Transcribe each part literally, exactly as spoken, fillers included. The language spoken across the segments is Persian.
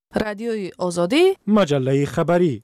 رادیوی آزادی، مجله خبری.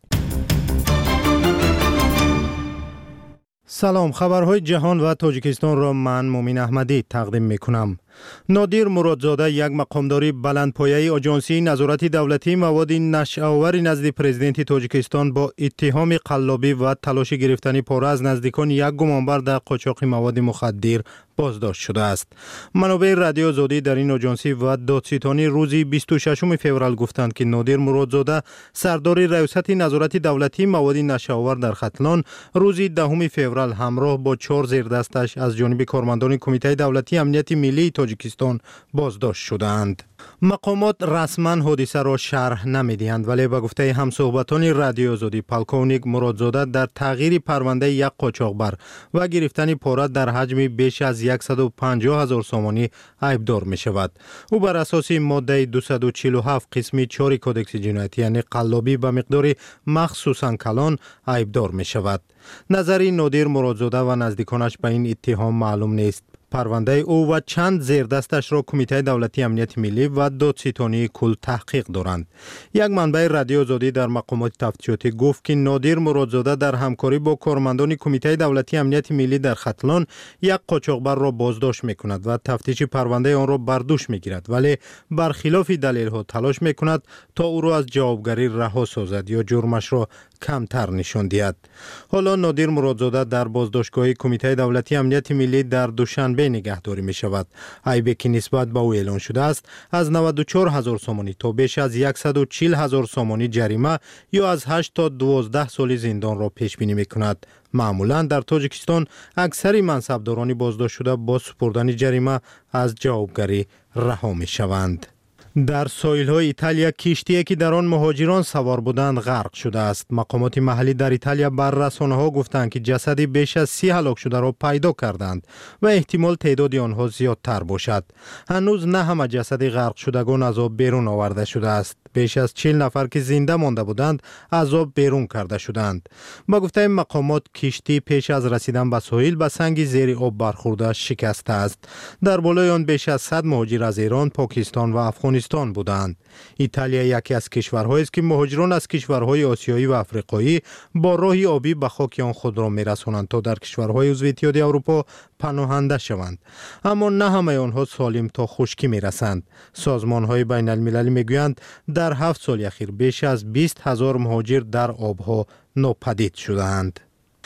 سلام، خبرهای جهان و تاجیکستان را من مومین احمدی تقدیم می کنم. نادر مرادزاده، یک مقامداری بلندپایه آژانسی نظارت دولتی مواد نشه‌آور نزد پرزیدنت تاجیکستان با اتهام قلابی و تلاش گرفتن پاره از نزدیکان یک گمانبر در قاچاق مواد مخدر بازداشت شده است. منابع رادیو آزادی در این آژانسی و دادستانی روز بیست و ششم فوریه گفتند که نادر مرادزاده، سردار ریاست نظارت دولتی مواد نشه‌آور در ختلان، روز دهم فوریه همراه با چهار زیردستش از جانب کارمندان کمیته دولتی امنیت ملی تاجیکستان بازداشت شدند. مقامات رسما حادثه را شرح نمی‌دهند، ولی به گفته همصحبتان رادیو آزادی، پالکونیک مرادزاده در تغییر پرونده یک قاچاقبر و گرفتن پاره در حجم بیش از صد و پنجاه هزار سامانی عیبدار می شود. او بر اساس ماده دویست و چهل و هفت قسم چهار کودکس جنایتی یعنی قلابی به مقدار مخصوصاً کلان عیبدار می شود. نظری نادر مرادزاده و نزدیکانش به این اتهام معلوم نیست. پرونده او و چند زیردستش را کمیته دولتی امنیت ملی و دادستانی کل تحقیق دارند. یک منبع رادیو آزادی در مقامات تفتیشاتی گفت که نادر مرادزاده در همکاری با کارمندان کمیته دولتی امنیت ملی در ختلان یک قاچاقبر را بازداشت می‌کند و تفتیش پرونده آن را بر دوش می‌گیرد، ولی برخلاف دلیل‌ها تلاش می‌کند تا او را از جوابگری رها سازد یا جرمش را کمتر نشان دهد. حالا نادر مرادزاده در بازداشتگاه کمیته دولتی امنیت ملی در دوشنبه نگهداری می شود. عیبی که نسبت به او اعلان شده است از نود و چهار هزار سامانی تا بیش از صد و چهل هزار سامانی جریمه یا از هشت تا دوازده سال زندان را پیش بینی می کند. معمولا در تاجیکستان اکثر منصبداران بازداشت شده با سپردن جریمه از جوابگری رها می شوند. در ساحل‌های ایتالیا کشتی که در آن مهاجران سوار بودند غرق شده است. مقامات محلی در ایتالیا بر رسانه‌ها گفتند که جسد بیش از سی هلاک شده را پیدا کردند و احتمال تعداد آنها زیادتر باشد. هنوز نه همه جسد غرق شدگان از آب بیرون آورده شده است. بیش از چهل نفر که زنده مانده بودند از آب بیرون کرده شدند. با گفته مقامات کشتی پیش از رسیدن به ساحل به سنگ زیر آب برخورده شکسته است. در بالای آن بیش از صد مهاجر از ایران، پاکستان و افغانستان بودند. ایتالیا یکی از کشورهایی است که مهاجران از کشورهای آسیایی و افریقایی با راه آبی به خاک آن خود را می‌رسانند تا در کشورهای عضو اتحادیه اروپا پناهنده شوند. اما نه همه آنها سالم تا خشکی می‌رسند. سازمان‌های بین‌المللی می‌گویند در هفت سال اخیر بیش از بیست هزار مهاجر در آبها ناپدید شدند.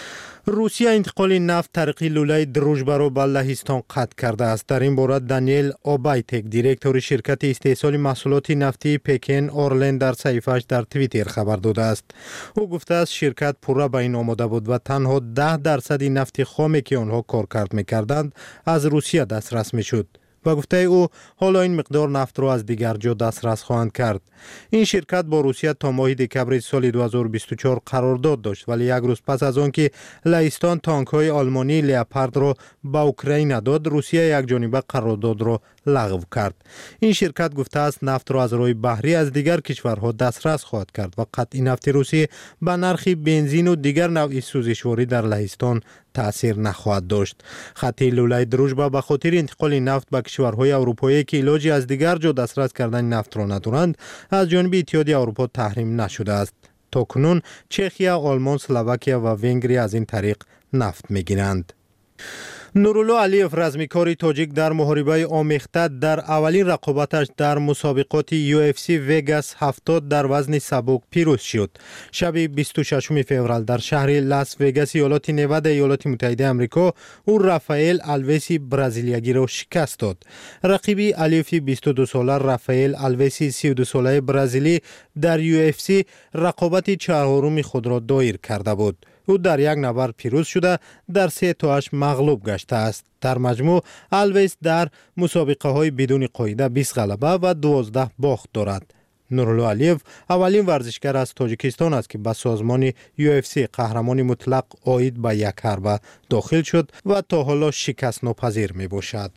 روسیه انتقال نفت طریق لوله دروژبه را به لهستان قطع کرده است. در این باره دانیل آبایتک، دیرکتور شرکت استحصال محصولات نفتی پکن آرلن، در صحیفه‌اش در توییتر خبر داده است. او گفته است شرکت پوره به این آماده بود و تنها ده درصد نفت خامی که آنها کار کرد می‌کردند از روسیه دسترس می‌شد. و گفته او حالا این مقدار نفت را از دیگر جا دسترس خواهند کرد. این شرکت با روسیه تا ماه دکمبر سال دو هزار و بیست و چهار قرارداد داشت، ولی یک روز پس از آن که لهستان تانک‌های آلمانی لئوپارد را به اوکراین داد، روسیه یک جانبه قرارداد را لغو کرد. این شرکت گفته است نفت را از راه بحری از دیگر کشورها دسترس خواهد کرد و قطع نفت روسیه به نرخ بنزین و دیگر نوع سوزشواری در لهستان تأثیر نخواهد داشت. خط لوله دروژبه به خاطر انتقال نفت به کشورهای اروپایی که علاجی از دیگر جا دسترس کردن نفت را ندارند از جانب اتحادیه اروپا تحریم نشده است. تا کنون چخیا، آلمان، اسلواکیا و ونگریا از این طریق نفت می‌گیرند. نورالله علیف، رزمیکار تاجیک در محاربه آمیخته، در اولین رقابتش در مسابقات یو اف سی وگاس هفتاد در وزن سبک پیروز شد. شب بیست و ششم فوریه در شهر لاس وگاس ایالات نوادا ایالات متحده آمریکا او رافائل آلویس برزیلیایی را شکست داد. رقیبی علیف بیست و دو ساله رافائل آلویس سی و دو ساله برزیلی در یو اف سی رقابت چهارم خود را دایر کرده بود. او در یک نبرد پیروز شده در سه تا هشت مغلوب گشته است. در مجموع آلویس در مسابقه های بدون قاعده بیست غلبه و دوازده باخت دارد. نورالله علیف اولین ورزشگر از تاجیکستان است که به سازمان یو اف سی قهرمان مطلق عاید به یک حربه داخل شد و تا حالا شکست ناپذیر می باشد.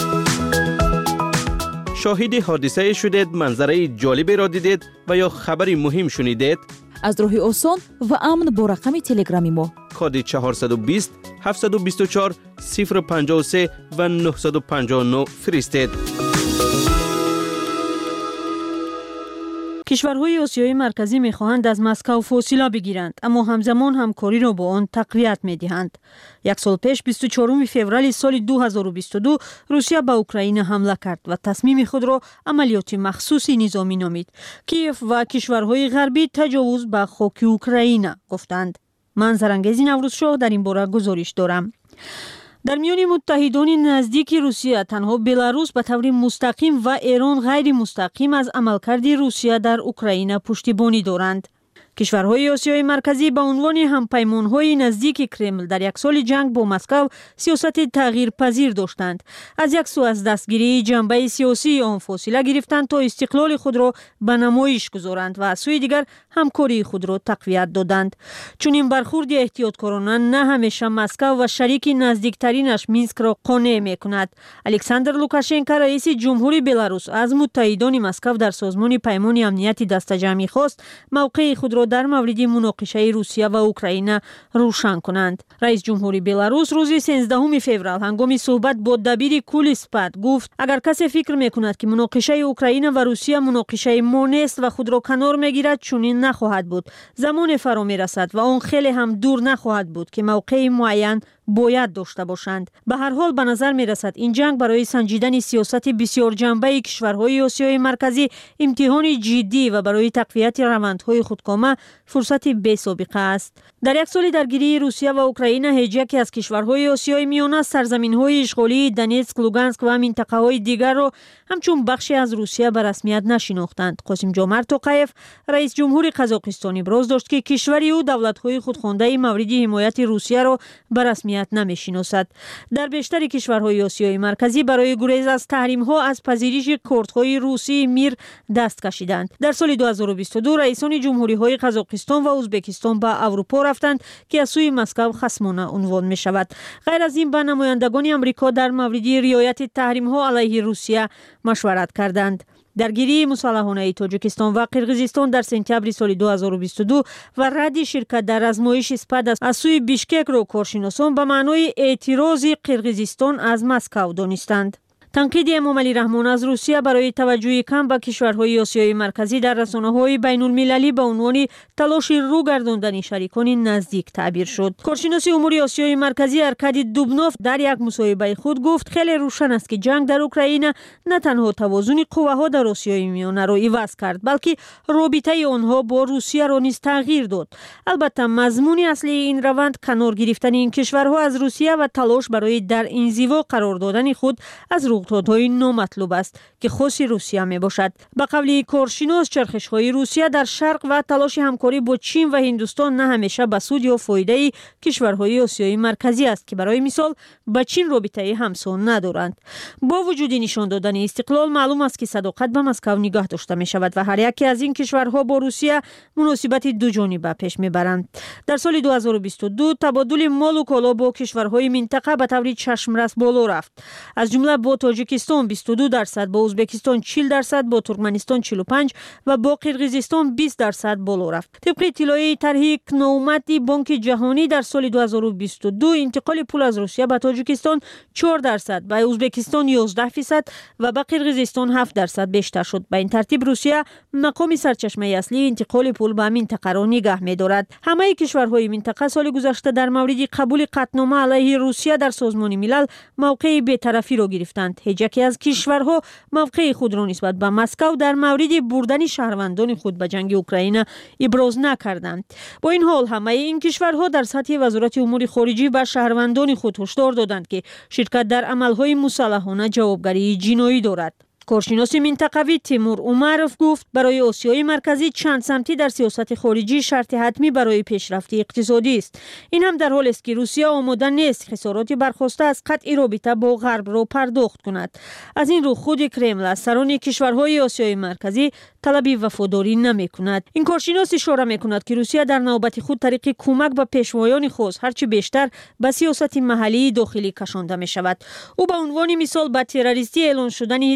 شاهد حادثه شدید، منظره جالبی را دیدید و یا خبری مهم شنیدید؟ از راه آسان و امن با رقم تلگرامی ما کد چهارصد و بیست هفتصد و بیست و چهار صفر پنجاه و سه و نهصد و پنجاه و نه فرستید. کشورهای آسیای مرکزی می‌خواهند از مسکو فاصله بگیرند، اما همزمان همکاری را با آن تقویت می‌دهند. یک سال پیش بیست و چهارم فوریه سال دو هزار و بیست و دو روسیه به اوکراین حمله کرد و تصمیم خود را عملیات مخصوصی نظامی نامید. کیف و کشورهای غربی تجاوز به خاک اوکراین گفتند. من زرنگیز نوروزشاه در این باره گزارش دارم. در میان متحدان نزدیک روسیه تنها بلاروس به طور مستقیم و ایران غیر مستقیم از عملکرد روسیه در اوکراین پشتیبانی دارند. کشورهای آسیای مرکزی به عنوان همپیمانهای نزدیک کرمل در یک سال جنگ با مسکو سیاست تغییر پذیر داشتند. از یک سو از دستگیری جنبه سیاسی آن فاصله گرفتند تا استقلال خود را به نمایش گذارند و از سوی دیگر همکاری خود را تقویت دادند. چون این برخورد احتیاطکارانه نه همیشه مسکو و شریک نزدیکترینش مینسک را قانع می‌کند. الکساندر لوکاشنکو رئیس جمهوری بلاروس از متحدان مسکو در سازمان پیمان امنیت دسته‌جمعی خواست موقع خود را در مورد مناقشه روسیه و اوکراین روشن کنند. رئیس جمهوری بلاروس روز سیزدهم فوریه هنگام صحبت با دبیر کل سپاه گفت اگر کسی فکر میکند که مناقشه اوکراین و روسیه مناقشه ما نیست و خود را کنار میگیرد، چنین نخواهد بود. زمان فرا میرسد و آن خیلی هم دور نخواهد بود که موقع معین باید داشته باشند. به هر حال به نظر می رسد این جنگ برای سنجیدن سیاست بسیار جنبه کشورهای آسیای مرکزی امتحان جدی و برای تقویت روندهای خودکامه فرصت بی سابقه است. در یک سال درگیری روسیه و اوکراین هیچ یکی از کشورهای آسیای میانه سرزمین‌های اشغالی دنیتسک، لوگانسک و منطقه‌های دیگر را همچون بخشی از روسیه به رسمیت نشناختند. قاسم جمعت توقیف رئیس جمهور قزاقستان ابراز داشت که کشور او دولت‌های خودخوانده مورد حمایت روسیه را به رسمیت نمی‌شناسد. در بیشتر کشورهای آسیای مرکزی برای گریز از تحریم‌ها از پذیرش کردهای روسی میر دست کشیدند. در سال دو هزار و بیست و دو رئیسان جمهوری‌های قزاقستان و ازبکستان به اروپا رفتند که از سوی مسکو خصمانه عنوان می‌شود. غیر از این با نمایندگان آمریکا در مورد رعایت تحریم‌ها علیه روسیه مشورت کردند. درگیری مسلحانه تاجیکستان و قرقیزستان در سپتامبر سال دو هزار و بیست و دو و رد شرکت در آزمایش اسپاد از سوی بیشکک را کارشناسان به معنای اعتراض قرقیزستان از مسکو دانستند. تنقید امام علی رحمان از روسیه برای توجه کم به کشورهای آسیای مرکزی در رسانه‌های بین‌المللی به عنوان تلاش رو گرداندن شریکان نزدیک تعبیر شد. کارشناس امور آسیای مرکزی ارکادی دوبنوف در یک مصاحبه خود گفت خیلی روشن است که جنگ در اوکراین نه تنها توازن قواها در آسیای میانه را عوض کرد، بلکه رابطه آنها با روسیه را نیز تغییر داد. البته مضمون اصلی این روند کنار گرفتن این کشورها از روسیه و تلاش برای در انزوا قرار دادن خود از رویدادهای نامطلوب است که خاص روسیه می باشد. به قول کارشناس چرخش‌های روسیه در شرق و تلاش همکاری با چین و هندوستان نه همیشه به سود یا فایده کشورهای آسیای مرکزی است که برای مثال با چین رابطه همسان ندارند. با وجود نشان دادن استقلال معلوم است که صداقت به مسکو نگاه داشته می شود و هر یکی از این کشورها با روسیه مناسبت دو جانبه پیش می برند. در سال دو هزار و بیست و دو تبادل مال و کالا با کشورهای منطقه به طور چشمرس بالا رفت. از جمله با تاجیکستان بیست و دو درصد، با ازبکستان چهل درصد، با ترکمنستان چهل و پنج و با قرقیزستان بیست درصد بالا رفت. طبق اطلاعیه طرح نومتی بانک جهانی در سال دو هزار و بیست و دو انتقال پول از روسیه به تاجیکستان چهار درصد، به ازبکستان یازده درصد و به قرقیزستان هفت درصد بیشتر شد. به این ترتیب روسیه مقام سرچشمه اصلی انتقال پول به منطقه را نگه می‌دارد. همه کشورهای منطقه سال گذشته در مورد قبول قطعنامه علیه روسیه در سازمان ملل موقع بی‌طرفی را گرفتند. هیچ یکی از کشورها موقع خود را نسبت به مسکو در مورد بردن شهروندان خود به جنگ اوکراین ابراز نکردند. با این حال همه این کشورها در سطح وزارت امور خارجه به شهروندان خود هشدار دادند که شرکت در عملهای مسلحانه جوابگری جنایی دارد. کارشناس منطقوی تیمور اومروف گفت برای آسیای مرکزی چند سمتی در سیاست خارجی شرط حتمی برای پیشرفت اقتصادی است. این هم در حالی است که روسیه آماده نیست خسارات برخواسته از قطع رابطه با غرب را پرداخت کند. از این رو خود کرمل از سران کشورهای آسیای مرکزی طلب وفاداری نمی کند. این کارشناس اشاره می کند که روسیه در نوبت خود طریق کمک به پیشوایان خود هرچه بیشتر به سیاست محلی داخلی کشانده می شود. او به عنوان مثال به تروریستی اعلان شدن حزب نهضت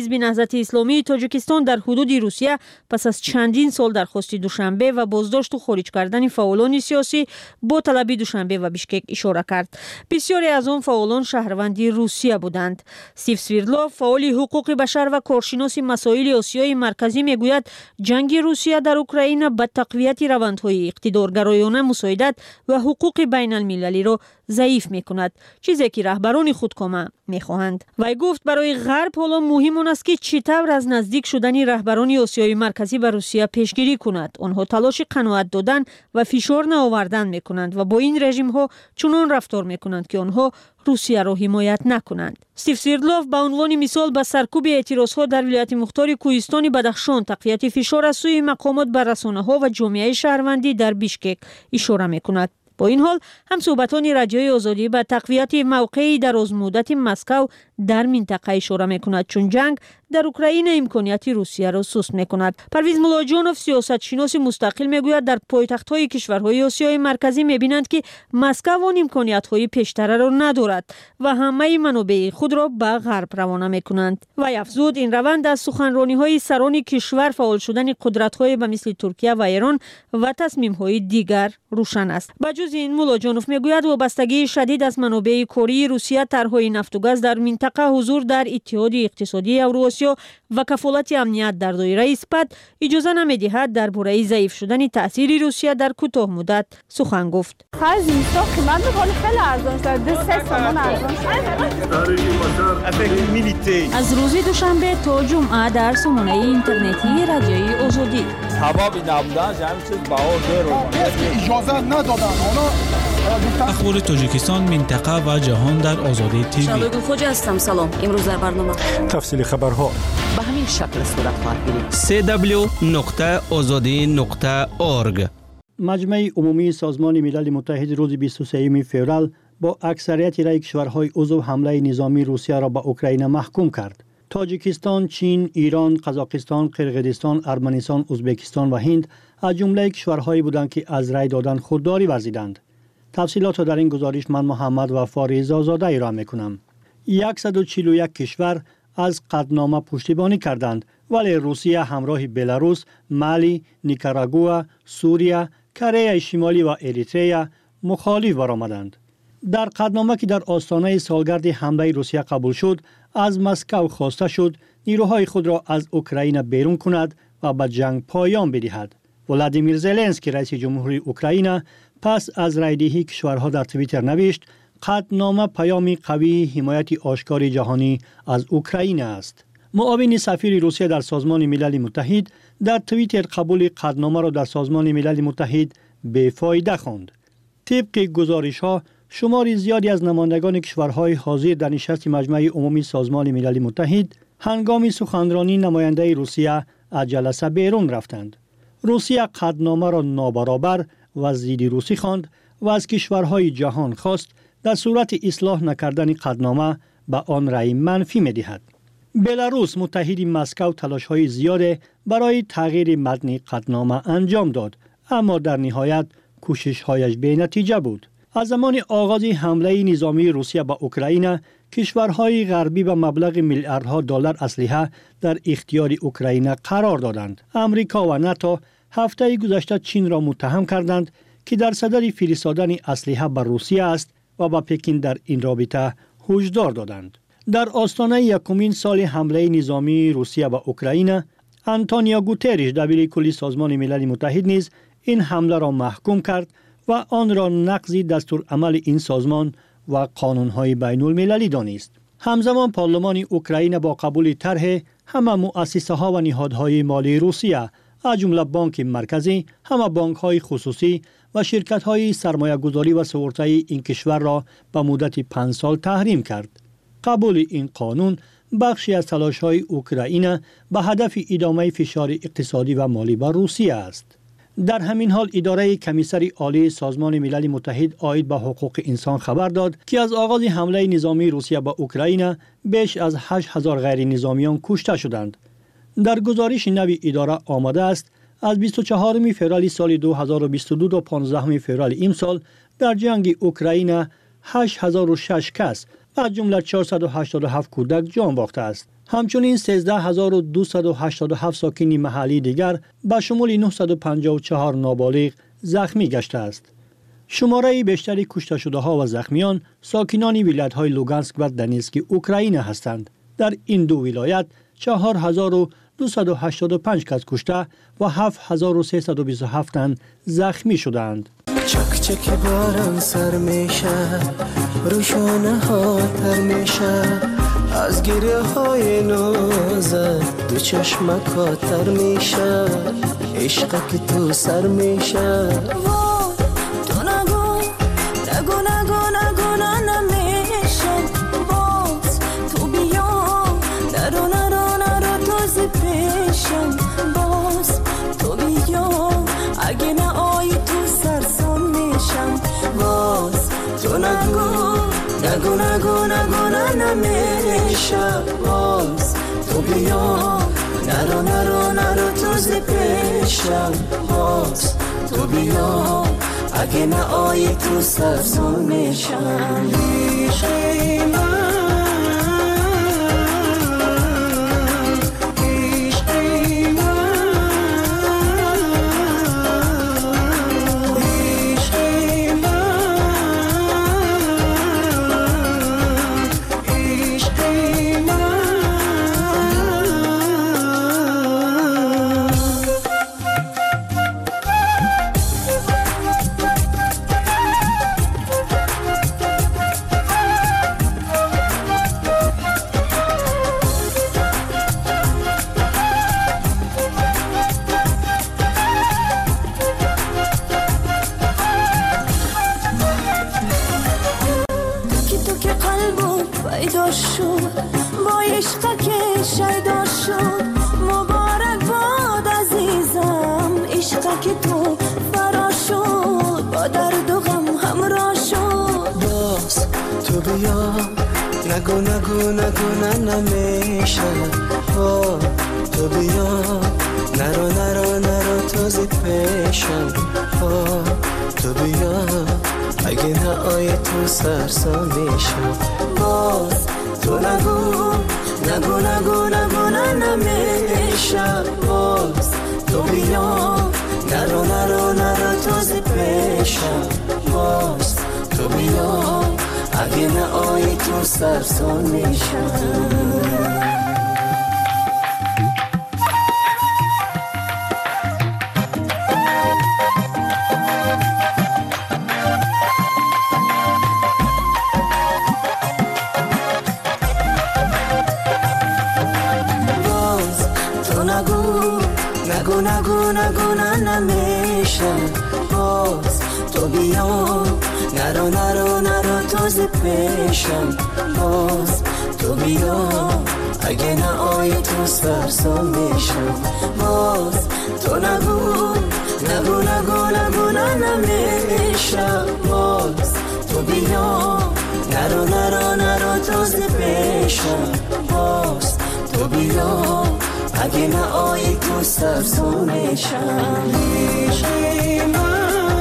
دولت اسلامی تاجیکستان در حدود روسیه پس از چندین سال درخواست دوشنبه و بازداشت و خارج کردن فعالان سیاسی با طلب دوشنبه و بیشکک اشاره کرد. بسیاری از آن فعالان شهروندی روسیه بودند. استیو سویردلوف، فعال حقوق بشر و کارشناس مسائل آسیای مرکزی میگوید جنگ روسیه در اوکراین به تقویت روندهای اقتدارگرایانه مساعدت و حقوق بین المللی را ضعیف میکند، چیزی که رهبران خودکامه میخواهند. وی گفت برای غرب حالا مهم آن است که چطور از نزدیک شدن رهبران آسیای مرکزی به روسیه پیشگیری کند. آنها تلاش قناعت دادن و فشار نآوردن میکنند و با این رژیم ها چنان رفتار میکنند که آنها روسیه را حمایت نکنند. استیو سویردلوف به عنوان مثال به سرکوب اعتراضها در ولایت مختار کوهستان بدخشان، تقویت فشار از سوی مقامات بر رسانه‌ها و جامعه شهروندی در بیشکک اشاره میکند. با این حال هم صحبتان رادیوی آزادی به تقویت موقعی در آزمودت مسکو در منطقه اشاره میکند، چون جنگ در اوکراین امکانیت روسیه را سست میکند. پرویز ملاجانوف، سیاستشناس مستقل، میگوید در پایتخت‌های کشورهای آسیای مرکزی میبینند که مسکو آن امکانیت‌های پیشتر را ندارد و همه منابع خود را به غرب روانه میکنند. و افزود این روند از سخنرانی‌های سران کشور، فعال شدن قدرت‌های به مثل ترکیه و ایران و تصمیم‌های دیگر روشن است. بجز این، ملاجانوف میگوید وابستگی شدید از منابع کاری روسیه، طرح‌های نفت و گاز در منطقه، حضور در اتحاد اقتصادی اوراسیا و کفالت امنیت در دایره اثبات اجازه نمی‌دهد درباره ضعیف شدن تأثیر روسیه در کوتاه مدت سخن گفت. از روز دوشنبه تا جمعه در سامانه اینترنتی رادیوی آزادی. اخبار تاجیکستان، منطقه و جهان در آزادی تیوی. شادو خوجا هستم. سلام. امروز در برنامه تفصیل خبرها به همین شکل صورت خواهد گرفت. سی دبلیو نقطه آزادی نقطه اورگ. مجمع عمومی سازمان ملل متحد روز بیست و سوم فوریه با اکثریت رای کشورهای عضو حمله نظامی روسیه را به اوکراین محکوم کرد. تاجیکستان، چین، ایران، قزاقستان، قرقیزستان، ارمنستان، ازبکستان و هند از جمله کشورهایی بودند که از رای دادن خودداری ورزیدند. تفصیلات در این گزارش من محمد وفا رضازاده ارائه میکنم. صد و چهل و یک کشور از قطعنامه پشتیبانی کردند، ولی روسیه همراه بلاروس، مالی، نیکاراگوآ، سوریه، کره شمالی و اریتریا مخالف برآمدند. در قطعنامه که در آستانه سالگرد حمله روسیه قبول شد، از مسکو خواسته شد نیروهای خود را از اوکراین بیرون کند و به جنگ پایان بدهد. ولادیمیر زلنسکی رئیس جمهوری اوکراین پس از رایدهی کشورها در توییتر نوشت قطعنامه پیامی قوی حمایت آشکار جهانی از اوکراین است. معاون سفیر روسیه در سازمان ملل متحد در توییتر قبول قطعنامه را در سازمان ملل متحد بی‌فایده خواند. طبق گزارش‌ها شماری زیادی از نمایندگان کشورهای حاضر در نشست مجمع عمومی سازمان ملل متحد هنگام سخنرانی نماینده روسیه از جلسه بیرون رفتند. روسیه قطعنامه را نابرابر و ضد روسی خواند و از کشورهای جهان خواست در صورت اصلاح نکردن قطعنامه به آن رأی منفی می‌دهد. بلاروس متحد مسکو تلاش‌های زیاد برای تغییر متن قطعنامه انجام داد، اما در نهایت کوشش‌هایش بی‌نتیجه بود. از زمان آغاز حمله نظامی روسیه به اوکراین، کشورهای غربی به مبلغ میلیاردها دلار اسلحه در اختیار اوکراین قرار دادند. امریکا و ناتو هفته گذشته چین را متهم کردند که در صدد فرستادن اسلحه به روسیه است و به پکین در این رابطه هشدار دادند. در آستانه یکمین سال حمله نظامی روسیه به اوکراین، آنتونیو گوتریش دبیر کل سازمان ملل متحد نیز این حمله را محکوم کرد و آن را نقض دستورالعمل این سازمان و قانون‌های بین المللی دانست. همزمان پارلمان اوکراین با قبول طرح همه مؤسسه‌ها و نهادهای مالی روسیه از جمله بانک مرکزی، همه بانک‌های خصوصی و شرکت‌های سرمایه‌گذاری و سپرده این کشور را به مدت پنج سال تحریم کرد. قبول این قانون بخشی از تلاش‌های اوکراین به هدف ادامه فشار اقتصادی و مالی بر روسیه است. در همین حال اداره کمیسر عالی سازمان ملل متحد عاید به حقوق انسان خبر داد که از آغاز حمله نظامی روسیه به اوکراین بیش از هشت هزار غیر نظامیان کشته شدند. در گزارش نوی اداره آمده است از بیست و چهارم فوریه سال دو هزار و بیست و دو تا پانزدهم فوریه امسال در جنگ اوکراین هشت هزار و شش کس از جمله چهارصد و هشتاد و هفت کودک جان باخته است. همچنین سیزده هزار و دویست و هشتاد و هفت ساکن محلی دیگر به شمول نهصد و پنجاه و چهار نابالغ زخمی گشته است. شماره بیشتری کشته شده ها و زخمیان ساکنان ولایت های لوگانسک و دنیتسک اوکراین هستند. در این دو ولایت چهار هزار و دویست و هشتاد و پنج کس کشته و هفت هزار و سیصد و بیست و هفت تن زخمی شدند. چک چک باران سر میشه، روشانه ها تر میشه، از گریه های نازت دو چشمک ها تر میشه، عشق که تو سر میشه. تو نگو نگو نگو نگو نمیشه، باز تو بیا نرو نرو نرو تازه پیشم، باز تو بیا اگه نه آی تو سرسان میشم، باز تو نگو نگو نگو نگو نمیشه، باز تو بیا نرو نرو نرو تازه پیشم، باز تو بیا اگه نه آی تو سرسان میشم. عشق من نگو نگو نگو نه نمیشه، با تو بیا نرو نرو نرو تازه پیشم، با تو بیا اگه نه آی تو سرسان میشم، باز تو نگو نگو نگو نگو نه نمیشه، باز تو بیا نرو نرو نرو تازه پیشم، باز تو بیا اگه نه آی تو سرسان میشم. باز تو نگو نگو نگو نگو نه نمیشه، باز تو بیا نرو نرو نرو تازه پیشم، باز تو بیا اگه نه آی تو سرسان میشم، باز تو نگو نگو نگو نگو نه نمیشه، باز تو بیا نرو نرو نرو تازه پیشم، باز تو بیا اگه نه آی تو سرسان میشم. عشق من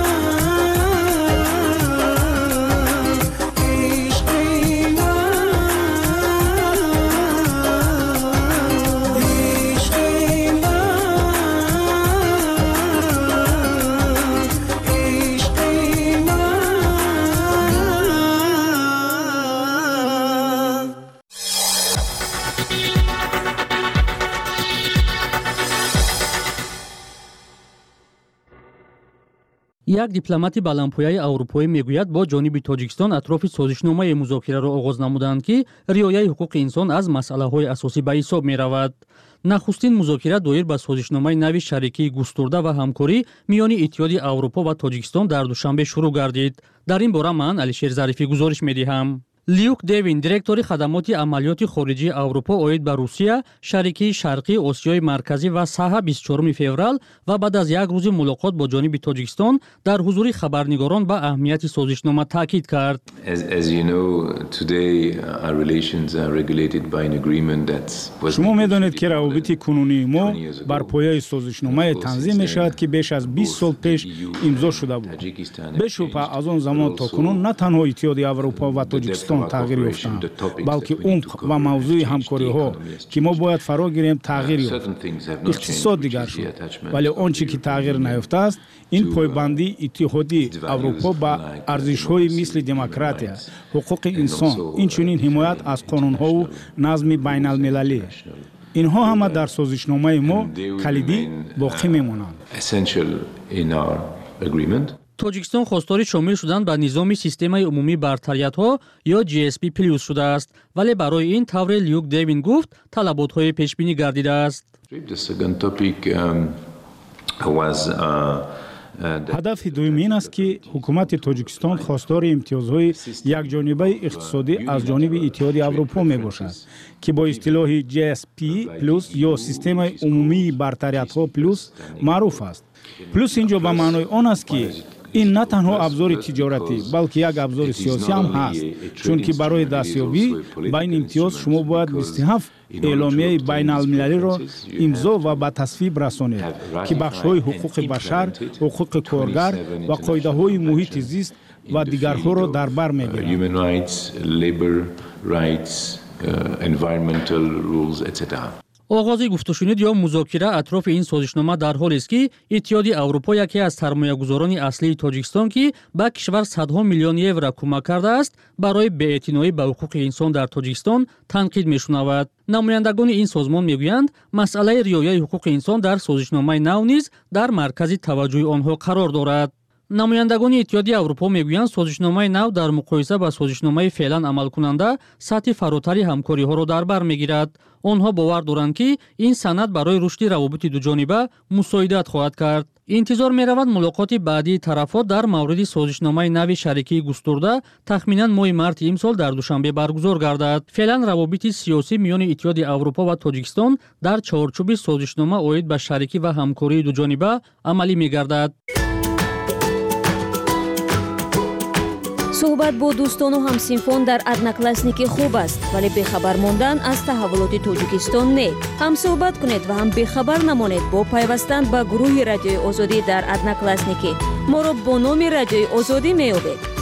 як дипломати баландпояи аврупоӣ мегӯяд бо ҷониби тоҷикистон атрофи созишномаи музокираро оғоз намуданд ки риояи ҳуқуқи инсон аз масъалаҳои асосӣ ба ҳисоб меравад. нахустин музокира доир ба созишномаи нави шарикии густурда ва ҳамкорӣ миёни иттиҳоди аврупо ва тоҷикистон дар душанбе шурӯъ гардид. дар ин бора ман алишер зарифӣ гузориш медиҳам. Люк Девин, директори хадамоти амалиёти хориҷии Аврупо оид ба Русия, шарикии Шарқии Осиёи Марказӣ ва Саҳа бисту чорум феврал ва баъд аз як рӯзи мулоқот бо ҷониби Тоҷикистон дар ҳузури хабарнигорон ба аҳамияти созишнома таъкид кард. шумо медонед ки равобити кунунии мо бар пояи созишномае танзим мешавад ки беш аз бист сол пеш имзо шуда буд. бешубҳа аз он замон то кунун на танҳо иттиҳоди Аврупо ва Тоҷикистон توجیکستان تغییر یافتند، بلکه عمق و موضوع همکاری‌ها که ما باید فرا گیریم تغییر یافت. اقتصاد دیگر شد، ولی آنچه که تغییر نیافته است این پایبندی اتحادیه اروپا با ارزش‌های مثل دموکراسی، حقوق انسان، اینچنین حمایت از قانون‌ها و نظم بین‌المللی. اینها همه در سازشنامه ما کلیدی باقی میمانند. توجیکستان خواستار شامل شدن به نظام سیستم عمومی برتریت‌ها یا جی اس پی پلس شده است، ولی برای این طور لیوک دیوین گفت طلبات‌های پیش‌بینی گردیده است. هدف دوم این است که حکومت تاجیکستان خواستار امتیازهای یکجانبه اقتصادی از جانب اتحاد اروپا می باشد که با اصطلاح جی اس پی پلس یا سیستم عمومی برتریت‌ها پلس معروف است. پلس اینجا به معنای آن است که این نه تنها ابزار تجارتی بلکه یک ابزار سیاسی هم هست، چون که برای دستیابی به این امتیاز شما باید بیست و هفت اعلامیه بین المللی را امضا و به تصویب رسانید که بخش‌های حقوق بشر، حقوق کارگر و قاعده‌های محیط زیست و دیگرها را در بر می‌گیرد. آغاز گفتگو یا مذاکره اطراف این سازشنامه در حالی است که اتحاد اروپا یکی از سرمایه‌گذاران اصلی تاجیکستان که به کشور صدها میلیون یورو کمک کرده است برای بی‌اعتنایی به حقوق انسان در تاجیکستان تنقید می‌شنود. نمایندگان این سازمان میگویند مسئله رعایت حقوق انسان در سازشنامه نو نیز در مرکز توجه آنها قرار دارد. نمایندگان اتحاد اروپا میگویند سازشنامه نو در مقایسه با سازشنامه فعلا عمل کننده سطح فراتری همکاری‌ها را در بر میگیرد. آنها باور دارند که این سند برای رشد روابط دوجانبه مساعدت خواهد کرد. انتظار می‌رود ملاقات بعدی طرف‌ها در مورد سازشنامه نو شریکی گسترده تخمیناً ماه مارس امسال در دوشنبه برگزار گردد. فعلا روابط سیاسی میان اتحاد اروپا و تاجیکستان در چارچوب سازشنامه اوید به شریکی و همکاری دوجانبه عملی می‌گردد. صحبت با دوستان و همسینفون در одноклассники خوب است، ولی بخبر ماندن از تحولات توجیکستان نه. هم صحبت کنید و هم بخبر نمانید با پیوستن به گروه رادیوی آزادی در одноклассники. ما را با نام رادیوی آزادی می‌یابید.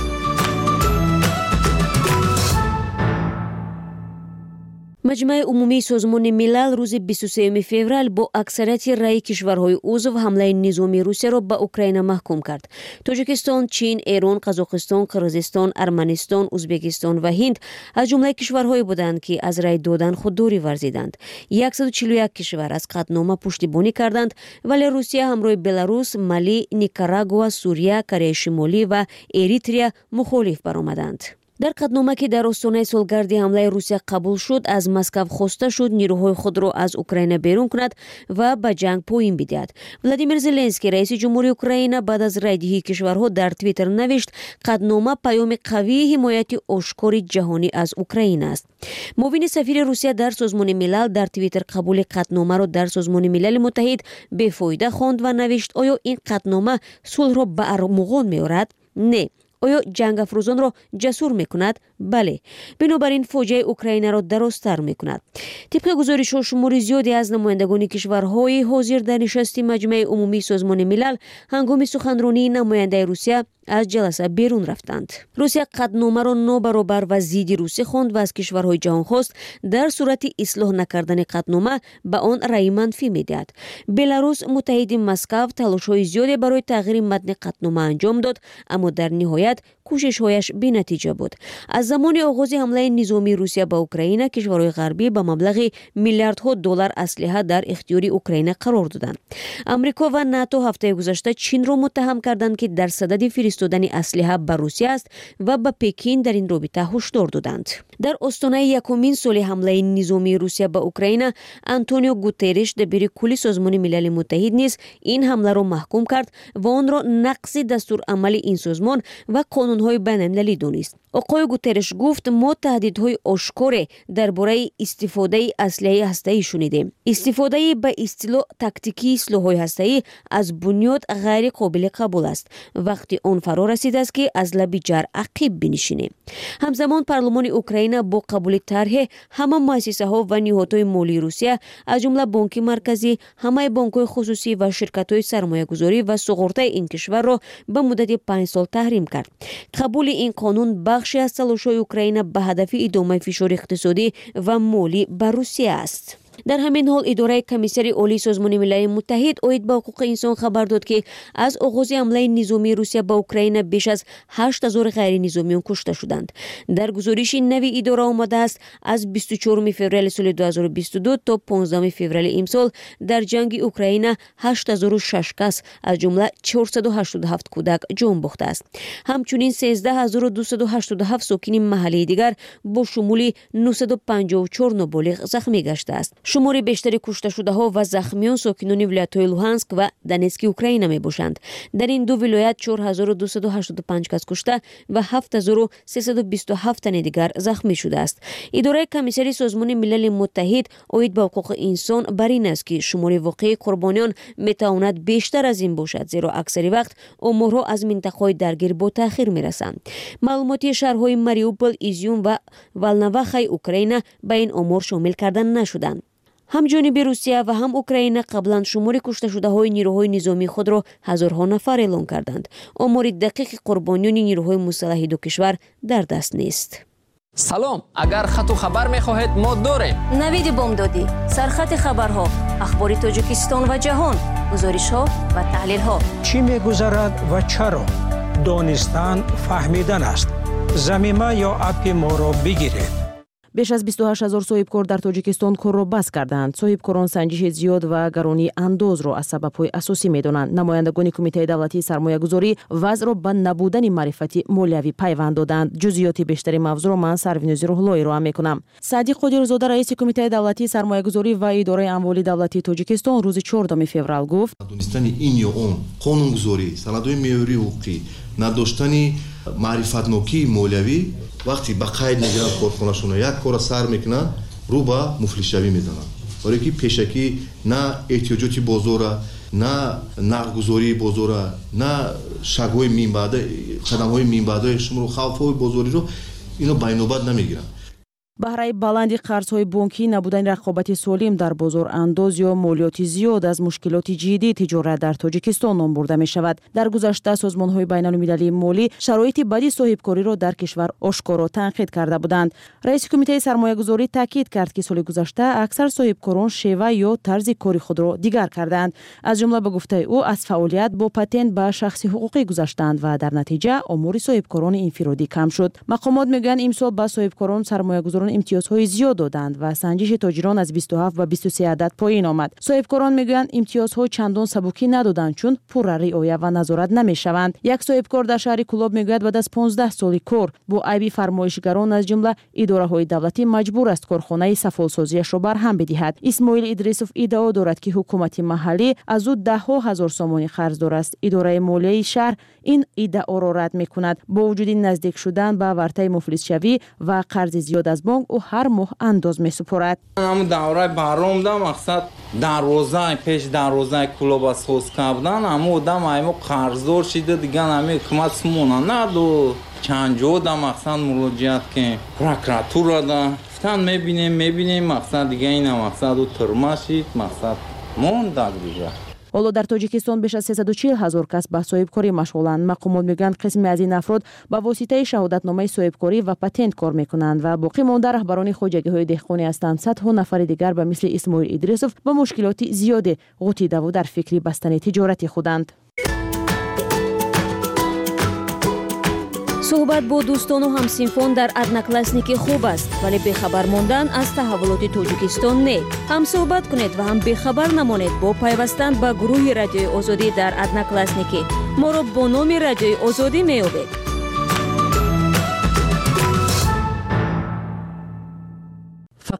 مجمع عمومی سازمان ملل روز بیست و سوم فوریه با اکثریت رای کشورهای عضو حمله نظامی روسیه را به اوکراین محکوم کرد. تاجیکستان، چین، ایران، قزاقستان، قرغیزستان، ارمنستان، ازبکستان و هند از جمله کشورهایی بودند که از رای دادن خودداری ورزیدند. صد و چهل و یک کشور از قطعنامه پشتیبانی کردند، ولی روسیه همراه بلاروس، مالی، نیکاراگوا، سوریه، کره شمالی و اریتریا مخالف برآمدند. در قطعنامه که در آستانه سالگرد حمله روسیه قبول شد، از مسکو خواسته شد نیروهای خود را از اوکراین بیرون کند و به جنگ پایان بدهد. ولادیمیر زلنسکی رئیس جمهوری اوکراین بعد از رایدهی کشورها در توییتر نوشت قطعنامه پیام قوی حمایت آشکار جهانی از اوکراین است. معاون سفیر روسیه در سازمان ملل در توییتر قبول قطعنامه را در سازمان ملل متحد بی‌فایده خواند و نوشت آیا این قطعنامه صلح را به ارمغان می‌آورد؟ نه. آیا جنگ افروزان را جسور می کند؟ بله. بنابراین فوجای اوکراین را درازتر می کند. طبق گزارش ها شمار زیادی از نمایندگان کشورهای حاضر در نشست مجمع عمومی سازمان ملل هنگام سخنرانی نماینده روسیه از جلسه بیرون رفتند. روسیه قطعنامه را نابرابر و ضد روسیه خواند و از کشورهای جهان خواست در صورت اصلاح نکردن قطعنامه به آن رأی منفی میدهد. بلاروس متحد مسکو تلاش‌های زیادی برای تغییر متن قطعنامه انجام داد، اما در نهایت کوشش‌هایش بی‌نتیجه بود. از زمان آغاز حمله نظامی روسیه به اوکراین، کشورهای غربی به مبلغ میلیاردها دلار اسلحه در اختیار اوکراین قرار دادند. آمریکا و ناتو هفته گذشته چین را متهم کردند که در صدد فرستادن اسلحه به روسیه است و به پکین در این رابطه هشدار دادند. در آستانه یکمین سال حمله نظامی روسیه به اوکراین، آنتونیو گوترش دبیر کل سازمان ملل متحد نیز این حمله را محکوم کرد و آن را نقض دستور عمل این سازمان و قانون‌های بین‌المللی دانست. آقای گوترش گفت ما تهدیدهای آشکار درباره استفاده اسلحه هسته‌ای شنیدیم. استفاده به اصطلاح تاکتیکی سلاح‌های هسته‌ای از بنیاد غیر قابل قبول است. وقتی آن فرا رسیده است که از لب جر عقب بنشینه. همزمان پارلمان اوکراین با قبول طرح همه مؤسسه ها و نهادهای مالی روسیه از جمله بانک مرکزی، همه بانک‌های خصوصی و شرکت‌های سرمایه‌گذاری و سقراطی این کشور را به مدت پنج سال تحریم کرد. قبول این قانون بخشی از تلاش‌های اوکراین به هدف ادامه فشار اقتصادی و مالی بر روسیه است. در همین حال اداره کمیسر عالی سازمان ملل متحد اوید به حقوق انسان خبر داد که از آغاز حمله نظامی روسیه به اوکراین بیش از هشت هزار غیر نظامیان کشته شدند. در گزارش نوی اداره آمده است از بیست و چهارم فوریه سال دو هزار و بیست و دو تا پانزدهم فوریه امسال در جنگ اوکراین هشت هزار و شش کس از جمله چهارصد و هشتاد و هفت کودک جان باخته است. همچنین سیزده هزار و دویست و هشتاد و هفت ساکن محلی دیگر با شمول نهصد و پنجاه و چهار نابالغ زخمی گشته است. شمار بیشتر کشته شده ها و زخمیان ساکنان ولایت‌های لوهانسک و دونتسک اوکراین می باشند. در این دو ولایت چهار هزار و دویست و هشتاد و پنج کس کشته و هفت هزار و سیصد و بیست و هفت تن دیگر زخمی شده است. اداره کمیسری سازمان ملل متحد اوید به حقوق انسان بر این است که شمار واقعی قربانیان می تواند بیشتر از این باشد، زیرا اکثر وقت آمارها از منطقه‌های درگیر با تأخیر می رسند. معلوماتی شهرهای ماریوپول، ایزیوم و والنوخای اوکراین به این آمار شامل کردن نشدند. هم جانب روسیه و هم اوکراین قبلا شمار کشته شده های نیروهای نظامی خود را هزارها نفر اعلام کردند. آمار دقیق قربانیان نیروهای مسلح دو کشور در دست نیست. سلام، اگر خط و خبر می‌خواهید ما داریم. نوید بامدادی، سرخط خبرها، اخبار تاجیکستان و جهان، گزارش‌ها و تحلیل‌ها. چی می‌گذرد و چرا؟ دانستن فهمیدن است. ضمیمه یا اپ ما را بگیرید. بیش از بیست و هشت هزار صاحبکار در تاجیکستان کار را بس کردند. صاحبکاران سنجش زیاد و گرانی انداز را از سبب‌های اساسی می‌دانند. نمایندگان کمیته دولتی سرمایه‌گذاری وضع را به نبودن معرفتی مالیوی پیوند دادند. جزئیات بیشتری موضوع را من سروینوزی روحلایی را می‌کنم. صادق قادرزاده رئیس کمیته دولتی سرمایه‌گذاری و اداره اموال دولتی تاجیکستان روز چهاردهم فوریه گفت: دونستن این یا اون قانونگذاری، سندهای معیاری حقوقی، نداشتن معرفت‌نوکی مالیوی وقتی با قید میگیرن کارخونه‌شون یک کار سر میکنن رو به مفلس‌شوی میزنن. برای که پیشکی نه احتیاجات بازار، نه نقدگذاری بازار، نه شگوی مینبعد، قدم‌های مینبعد شما رو خوف‌های بازاری رو اینو بین‌نوبت نمیگیرن. بهره بلندی قرض‌های بانکی، نبودن رقابت سالم در بازار انداز یا مالیات زیاد از مشکلات جدی تجارت در تاجیکستان نام برده می شود. در گذشته سازمان‌های بین‌المللی مالی شرایط بدی صاحبکاری را در کشور آشکارا تنقید کرده بودند. رئیس کمیته سرمایه‌گذاری تاکید کرد که سال گذشته اکثر صاحبکاران شیوه یا طرز کاری خود را دیگر کردند. از جمله به گفته او از فعالیت با پتنت به شخصی حقوقی گذشتند و در نتیجه آمار صاحبکاران انفرادی کم شد. مقامات میگویند امسال به صاحبکاران سرمایه‌گذاران امتیازهای زیاد دادند و سنجش تاجران از بیست و هفت و بیست و سه عدد پایین آمد. صاحبکاران میگویند امتیازها چندان سبکی ندادند چون پر رعایت و نظارت نمیشوند. یک صاحبکار در شهر کلاب میگوید بعد از پانزده سال کار با عیب فرمایشگران از جمله اداره‌های دولتی مجبور است کارخانه سفالسازیش را برهم بدهد. اسماعیل ادریسوف ادعا دارد که حکومت محلی از او ده ها هزار سومانی قرض دارد است. اداره مالیه شهر این ادعا را رد میکند. با وجود نزدیک شدن به ورطه مفلس‌شوی و قرض زیاد از بانک او هر ماه انداز میسپرد. همون دوره برام ده مقصد در روزه پیش در روزه کلوب سوز کردن همون دم ایمو قرضدار شده دیگه همه حکومت سمونه نه دو چند جا ده مقصد مراجعت که پروکراتور ده فتن میبینیم میبینیم مقصد دیگه این مقصد و ترماشید مقصد مونده دیگه. حالا در تاجیکستان بیش از سیصد و چهل هزار کس به صاحبکاری مشغولند. مقامات میگویند قسمی از این افراد با واسطه شهادتنامه صاحبکاری و پتنت کار میکنند و باقی مانده رهبران خواجگی‌های دهقانی هستند. صدها نفر دیگر به مثل اسماعیل ادریسوف با مشکلات زیاد غوطیده و در فکر بستن تجارت خودند. صحبت با دوستان و همسنفان در ادناکلاسنیکی خوب است ولی بخبر ماندن از تحولات تاجیکستان نه. هم صحبت کنید و هم بخبر نمانید با پیوستن به گروه رادیوی آزادی در ادناکلاسنیکی. ما را با نام رادیوی آزادی می‌یابید.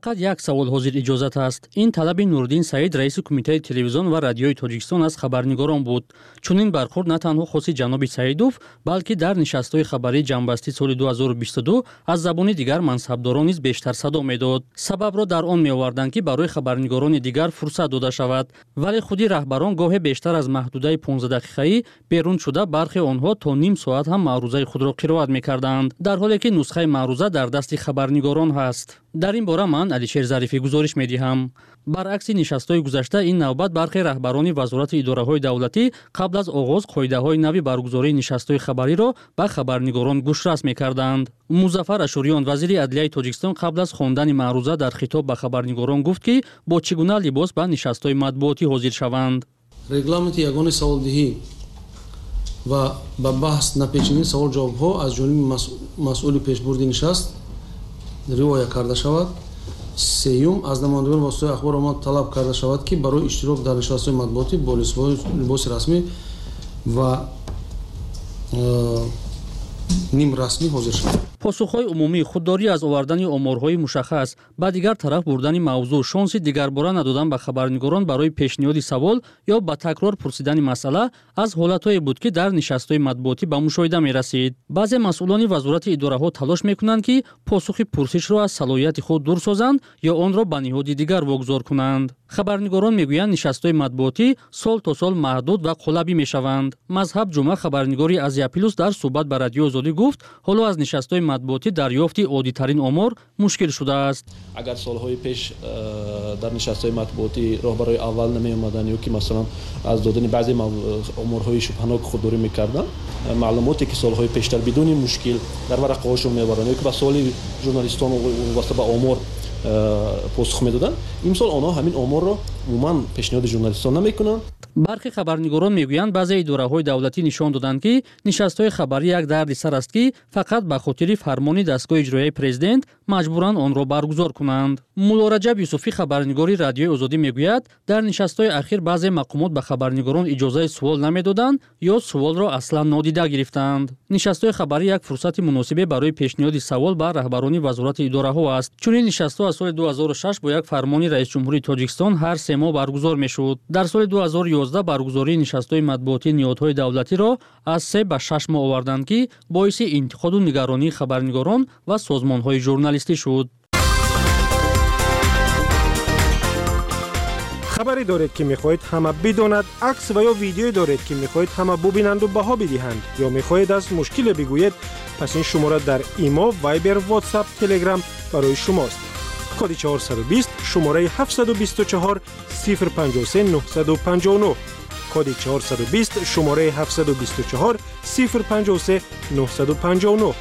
фақат як савол ҳозир иҷозат аст. Ин талаби Нурдин Саид, раиси кумитаи телевизион ва радиои Тоҷикистон аз хабарнигорон буд. Чунин бархурд на танҳо хоси ҷаноби Саидов, балки дар нишастҳои хабарии ҷанбастии соли ду ҳазору бисту ду аз забони дигар мансабдорон низ бештар садо медод. Сабабро дар он меоварданд, ки барои хабарнигорони дигар фурсат дода шавад. Вале худи раҳбарон гоҳе бештар аз маҳдудаи понздаҳ дақиқаӣ берун шуда бархи онҳо то ним соат ҳам маърузаи худро қироат мекарданд, дар ҳоле ки нусхаи маъруза дар дасти хабарнигорон ҳаст. дар ин бора ман Алишер Зарифӣ гузориш медиҳам. баръакси нишастҳои гузашта, ин навбат бархи раҳбарони вазорати идораҳои давлатӣ қабл аз оғоз қоидаҳои нави баргузории нишастҳои хабариро ба хабарнигорон гӯшрас мекарданд. Музаффар Ашуриён, вазири адлияи Тоҷикистон, қабл аз хондани маъруза дар хитоб ба хабарнигорон гуфт, ки бо чӣ гуна либос ба нишастҳои матбуотӣ ҳозир шаванд. регламенти ягони саволдиҳӣ ва ба баҳс напечини савол-ҷавобҳо аз ҷониби масъули пешбурди нишаст риоя карда шавад. сеюм аз намояндагони воситаҳои ахбор омад талаб карда шавад, ки барои иштирок дар нишастҳои матбуотӣ бо либоси расмӣ ва ним расмӣ ҳозир шавад. посухҳои умумӣ, худдорӣ аз овардани оморҳои мушаххас, ба дигар тараф бурдани мавзӯъ, шонси дигарбора надодан ба хабарнигорон барои пешниҳоди савол ё ба такрор пурсидани масъала аз ҳолатҳое буд, ки дар нишастҳои матбуотӣ ба мушоҳида мерасид. баъзе масъулони вазорати идораҳо талош мекунанд, ки посухи пурсишро аз салоҳияти худ дур созанд ё онро ба ниҳоди дигар вогузор кунанд. хабарнигорон мегӯянд нишастҳои матбуотӣ сол то сол маҳдуд ва қолабӣ мешаванд. Мазҳаб Ҷумъа, хабарнигори Азия Плюс, дар суҳбат ба радиои Озодӣ гуфт, ҳоло аз нишастҳои матбуотӣ дарёфти оддитарин омор мушкил шудааст. агар солҳои пеш дар нишастҳои матбуотӣ роҳбарои аввал намеомаданд ё ки масалан аз додани баъзе оморҳои шубҳанок худдорӣ мекарданд, маълумоте ки солҳои пештар бидуни мушкил дар варақаҳошон мебаранд ё ки ба суоли журналистон вобаста ба омор посух медоданд, имсол онҳо ҳамин оморро умуман пешниҳоди журналистон намекунанд. бархи хабарнигорон мегӯянд, баъзе идораҳои давлатӣ нишон доданд, ки нишастҳои хабарӣ як дарди сар аст, ки фақат ба хотири фармони дастгоҳи иҷроияи президент маҷбуранд онро баргузор кунанд. Мулло Раҷаб Юсуфӣ, хабарнигори радиои Озодӣ, мегӯяд, дар нишастҳои ахир баъзе мақомот ба хабарнигорон иҷозаи сувол намедоданд ё суволро аслан нодида гирифтанд. нишастҳои хабарӣ як фурсати муносибе барои пешниҳоди савол ба раҳбарони вазорати идораҳо аст. Чунин нишастҳо аз соли ду ҳазору шаш бо як фармони раисҷумҳурии Тоҷикистон ҳар се моҳ баргузор мешуд. дар соли ду ҳазору ёздаҳ баргузории нишастҳои матбуотии ниҳодҳои давлатиро аз се ба шаш моҳ оварданд, ки боиси интиқоду нигаронии хабарнигорон ва созмонҳои журналистӣ шуд. хабаре доред, ки мехоҳед ҳама бидонад, акс ва ё видеое доред, ки мехоҳед ҳама бубинанду баҳо бидиҳанд, ё мехоҳед аз мушкиле бигӯед, пас ин шумора дар имо, вайбер, ватсап, телеграм барои шумост. коди чаҳорсаду бист, шумораи ҳафтсаду бисту чаҳор, сифр панҷоҳ се, нуҳсаду панҷоҳ нӯҳ. коди чаҳорсаду бист, шумораи ҳафтсаду бисту чаҳор, сифр панҷоҳ се, нуҳсаду панҷоҳ нӯҳ.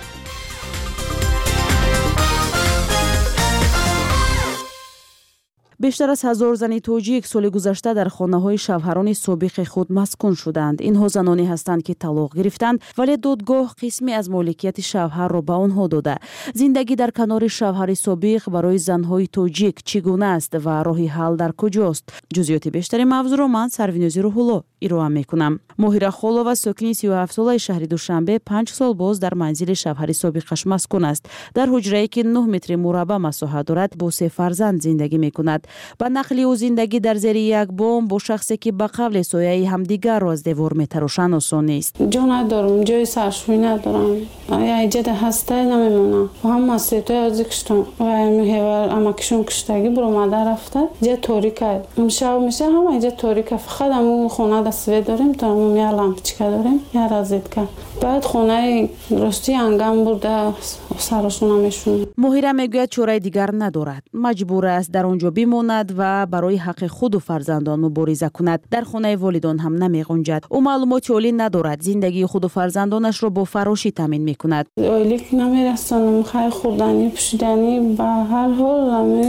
бештар аз ҳазор зани тоҷик соли гузашта дар хонаҳои шавҳарони собиқи худ маскун шуданд. инҳо заноне ҳастанд, ки талоқ гирифтанд, вале додгоҳ қисме аз моликияти шавҳарро ба онҳо дода. зиндагӣ дар канори шавҳари собиқ барои занҳои тоҷик чӣ гуна аст ва роҳи ҳал дар куҷост? ҷузъиёти бештари мавзӯъро ман Сарвинӯзи Рӯҳулло ироа мекунам. моҳира холова, сокини сию ҳафт солаи шаҳри Душанбе, панҷ сол боз дар манзили шавҳари собиқаш маскун аст. дар ҳуҷрае, ки нӯҳ метри мурабба масоҳат дорад, бо се фарзанд зиндагӣ мекунад. ба нақли ӯ зиндагӣ дар зери як бом бо шахсе, ки ба қавле сояи ҳамдигарро аз девор метарошанд, осон нест. ҷо надорам, ҷои саршӯй надорам. яҷада ҳастае намемонам. ҳама сетои ози куштам. ва ҳевар амакишон куштагӣ буромада рафта. ҷа торика. имшаб меша ҳама ҷа торика. фақат ҳамун хона да свет дорем, то ҳамун я лампочка дорем, я розетка. баъд хонаи рости ангам бурда сарошона мешунам. моҳира мегӯяд чораи дигар надорад. маҷбур аст дар он ҷо бимонад ва барои ҳаққи худу фарзандон мубориза кунад. дар хонаи волидон ҳам намеғунҷад. ӯ маълумоти олӣ надорад. зиндагии худу фарзандонашро бо фарошӣ таъмин мекунад. ойлик намерасонам, хай хӯрданӣ, пӯшиданӣ, ба ҳар ҳол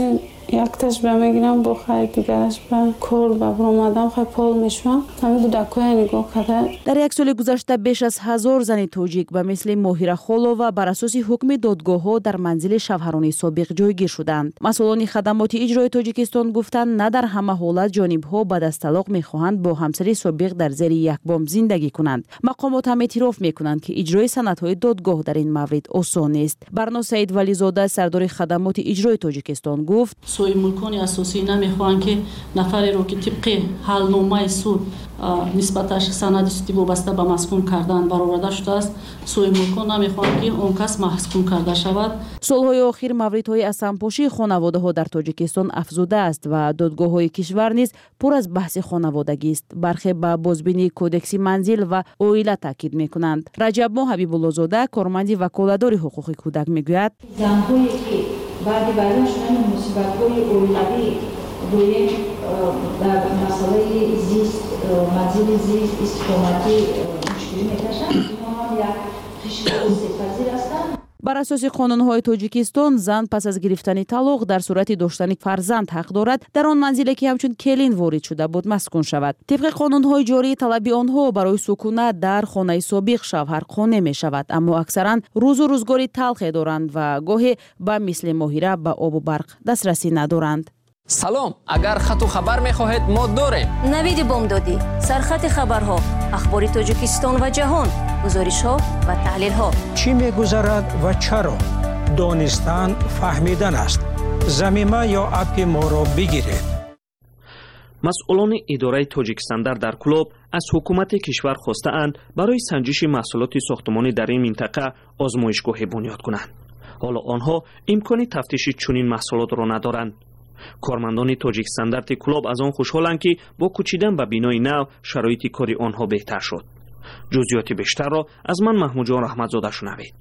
یک تاش به میگیرم بخیر دیگرش به کور و برآمدم خیلی پول میشوم همین کودکای نگاه کرده. در یک سال گذشته بیش از هزار زن تاجیک به مثل ماهیره خولووا بر اساس حکم دادگاه‌ها در منزل شوهران سابق جایگیر شدند. مسئولان خدمات اجرایی تاجیکستان گفتند نه در همه حالت جانب‌ها بعد از طلاق می‌خواهند با همسر سابق در زیر یک بام زندگی کنند. مقامات هم اعتراف می‌کنند که اجرای سندهای دادگاه در این مورد آسان نیست. برنا سعید ولیزاده سردار خدمات اجرایی تاجیکستان گفت سوی ملکان اساسی نمی‌خواهند که نفری رو که طبق حلنامه سود نسبتش سند سودی وابسته به مسکون کردن برآورده شده است، سوی ملکان نمی‌خواهند که آن کس مسکون کرده شود. سالهای آخر موردهای از سمپاشی خانواده‌ها در تاجیکستان افزوده است و دادگاه‌های کشور نیز پر از بحث خانوادگی است. برخی به بازبینی کودکس منزل و اویله تاکید می‌کنند. رجب ماه حبیب‌الله‌زاده کارمند وکالتدار حقوق کودک میگوید زن‌هایی که بعد بیان شدن مصیبت‌های اولیوی دویم در مسئله زیست منزل زیست استقامتی مشکلی می‌کشند، اینها هم یک خشم آسیب‌پذیر هستند. بر اساس قانون‌های تاجیکستان زن پس از گرفتن طلاق در صورت داشتن فرزند حق دارد در آن منزلی که همچون کلین وارد شده بود مسکون شود. طبق قانون‌های جاری طلب آنها برای سکونت در خانه سابق شوهر قانع می‌شود، اما اکثرا روز و روزگاری تلخی دارند و گاهی به مثل ماهیره به آب و برق دسترسی ندارند. سلام، اگر خط و خبر می‌خواهید ما داریم. نوید بامدادی، سرخط خبرها، اخبار تاجیکستان و جهان، گزارش‌ها و تحلیل‌ها. چی می‌گذرد و چرا؟ دانستن فهمیدن است. زمینه یا اپ ما را بگیرید. مسئولان اداره تاجیکستان در کلوب از حکومت کشور خواسته‌اند برای سنجش محصولات ساختمانی در این منطقه آزمایشگاهی بنیاد کنند. حالا آنها امکان تفتیش چنین محصولات را ندارند. کارمندان تاجیک استاندارد کلوب از آن خوشحالند که با کوچیدن به بینای نو شرایط کاری آنها بهتر شد. جزئیات بیشتر را از من محمود جان رحمتزاده شنوید.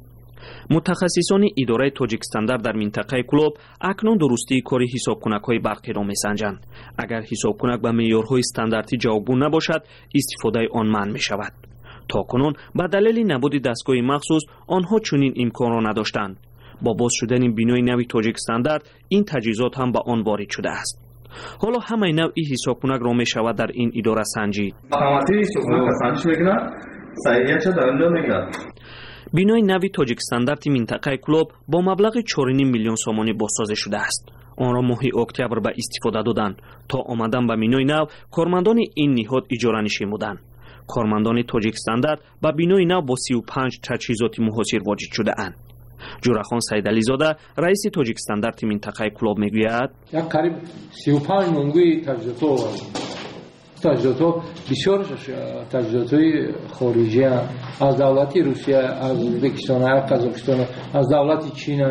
متخصصان اداره تاجیک استاندارد در منطقه کلوب اکنون درستی کاری حسابکنک‌های برقی را می‌سنجند. اگر حسابکنک به معیارهای استانداردی جوابگو نباشد، استفاده آن منع می‌شود. تاکنون به دلیل نبود دستگاه مخصوص آنها چنین امکان را نداشتند. با باز شدن بینای نوی تاجیک استاندارد این تجهیزات هم به آن وارد شده است. حالا همه نوع حسابکنک را می شود در این اداره سنجید. بینای نوی تاجیک استاندارد منطقه کلوب با مبلغ چهار و نیم میلیون سومانی بازسازی شده است. آن را ماه اکتبر به استفاده دادند. تا آمدن به بینای نو کارمندان این نهاد اجاره نشین بودند. کارمندان تاجیک استاندارد به بینای نو با سی و پنج تجهیزات محاصر واجد شده اند. جورخان سیدعلی زاده رئیس تاجیک استاندارد منطقه کلوب میگوید یک قریب سی و پنج منگوی تجهیزات تجهیزات بسیار تجهیزات خارجی از دولت روسیه، از ازبکستان، از قزاقستان، از دولت چین.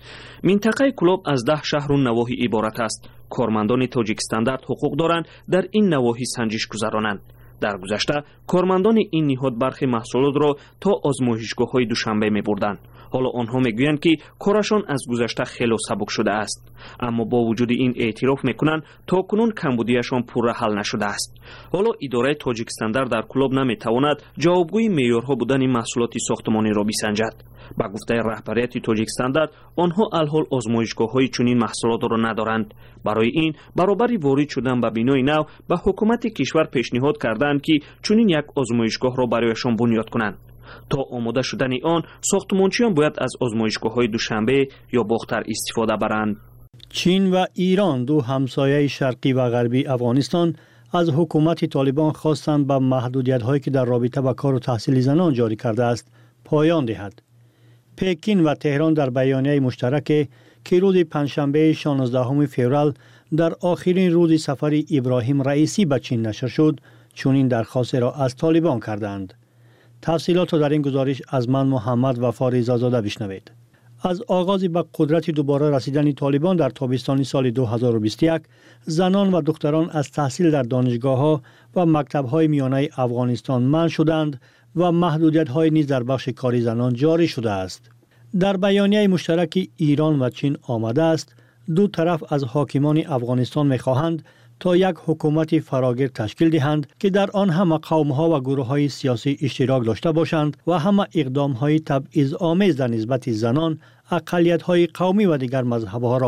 منطقه کلوب از ده شهر و نواحی عبارت است. کارمندان تاجیک استاندارد حقوق دارند در این نواحی سنجش گذرانند. در گذشته کارمندان این نهاد برخی محصولات را تا آزمایشگاه‌های دوشنبه می‌بردند. حالا آنها میگویند که کارشان از گذشته خیلی سبک شده است، اما با وجود این اعتراف میکنند تا کنون کمبودیشان پوره حل نشده است. حالا اداره تاجیک استاندارد در کلوب نمیتواند جوابگوی معیارها بودن محصولات ساختمانی را بسنجد. با گفته رهبریت تاجیک استاندارد آنها الحال آزمایشگاه‌های چنین محصولات را ندارند. برای این برابر وارد شدن به بینای نو به حکومت کشور پیشنهاد کردند که چنین یک آزمایشگاه را برایشان بنیاد کنند. تا آماده شدن آن ساختمانچیان باید از آزمایشگاه‌های دوشنبه یا باختر استفاده برند. چین و ایران دو همسایه شرقی و غربی افغانستان از حکومت طالبان خواستند به محدودیت‌هایی که در رابطه با کار و تحصیل زنان جاری کرده است پایان دهد. پکین و تهران در بیانیه مشترک که روز پنجشنبه شانزدهم فوریه در آخرین روز سفر ابراهیم رئیسی به چین نشر شد، چنین درخواست را از طالبان کردند. تفصیلات را در این گزارش از من محمد وفا رضازاده بشنوید. از آغاز به قدرت دوباره رسیدن طالبان در تابستان سال دو هزار و بیست و یک، زنان و دختران از تحصیل در دانشگاه‌ها و مکتب‌های میانه افغانستان منع شدند و محدودیت‌های نیز در بخش کاری زنان جاری شده است. در بیانیه مشترک ایران و چین آمده است دو طرف از حاکمان افغانستان می‌خواهند تا یک حکومت فراگیر تشکیل دهند که در آن همه قوم‌ها و گروه‌های سیاسی اشتراک داشته باشند و همه اقدام‌های تبعیض‌آمیز در نسبت زنان، اقلیت‌های قومی و دیگر مذهب‌ها را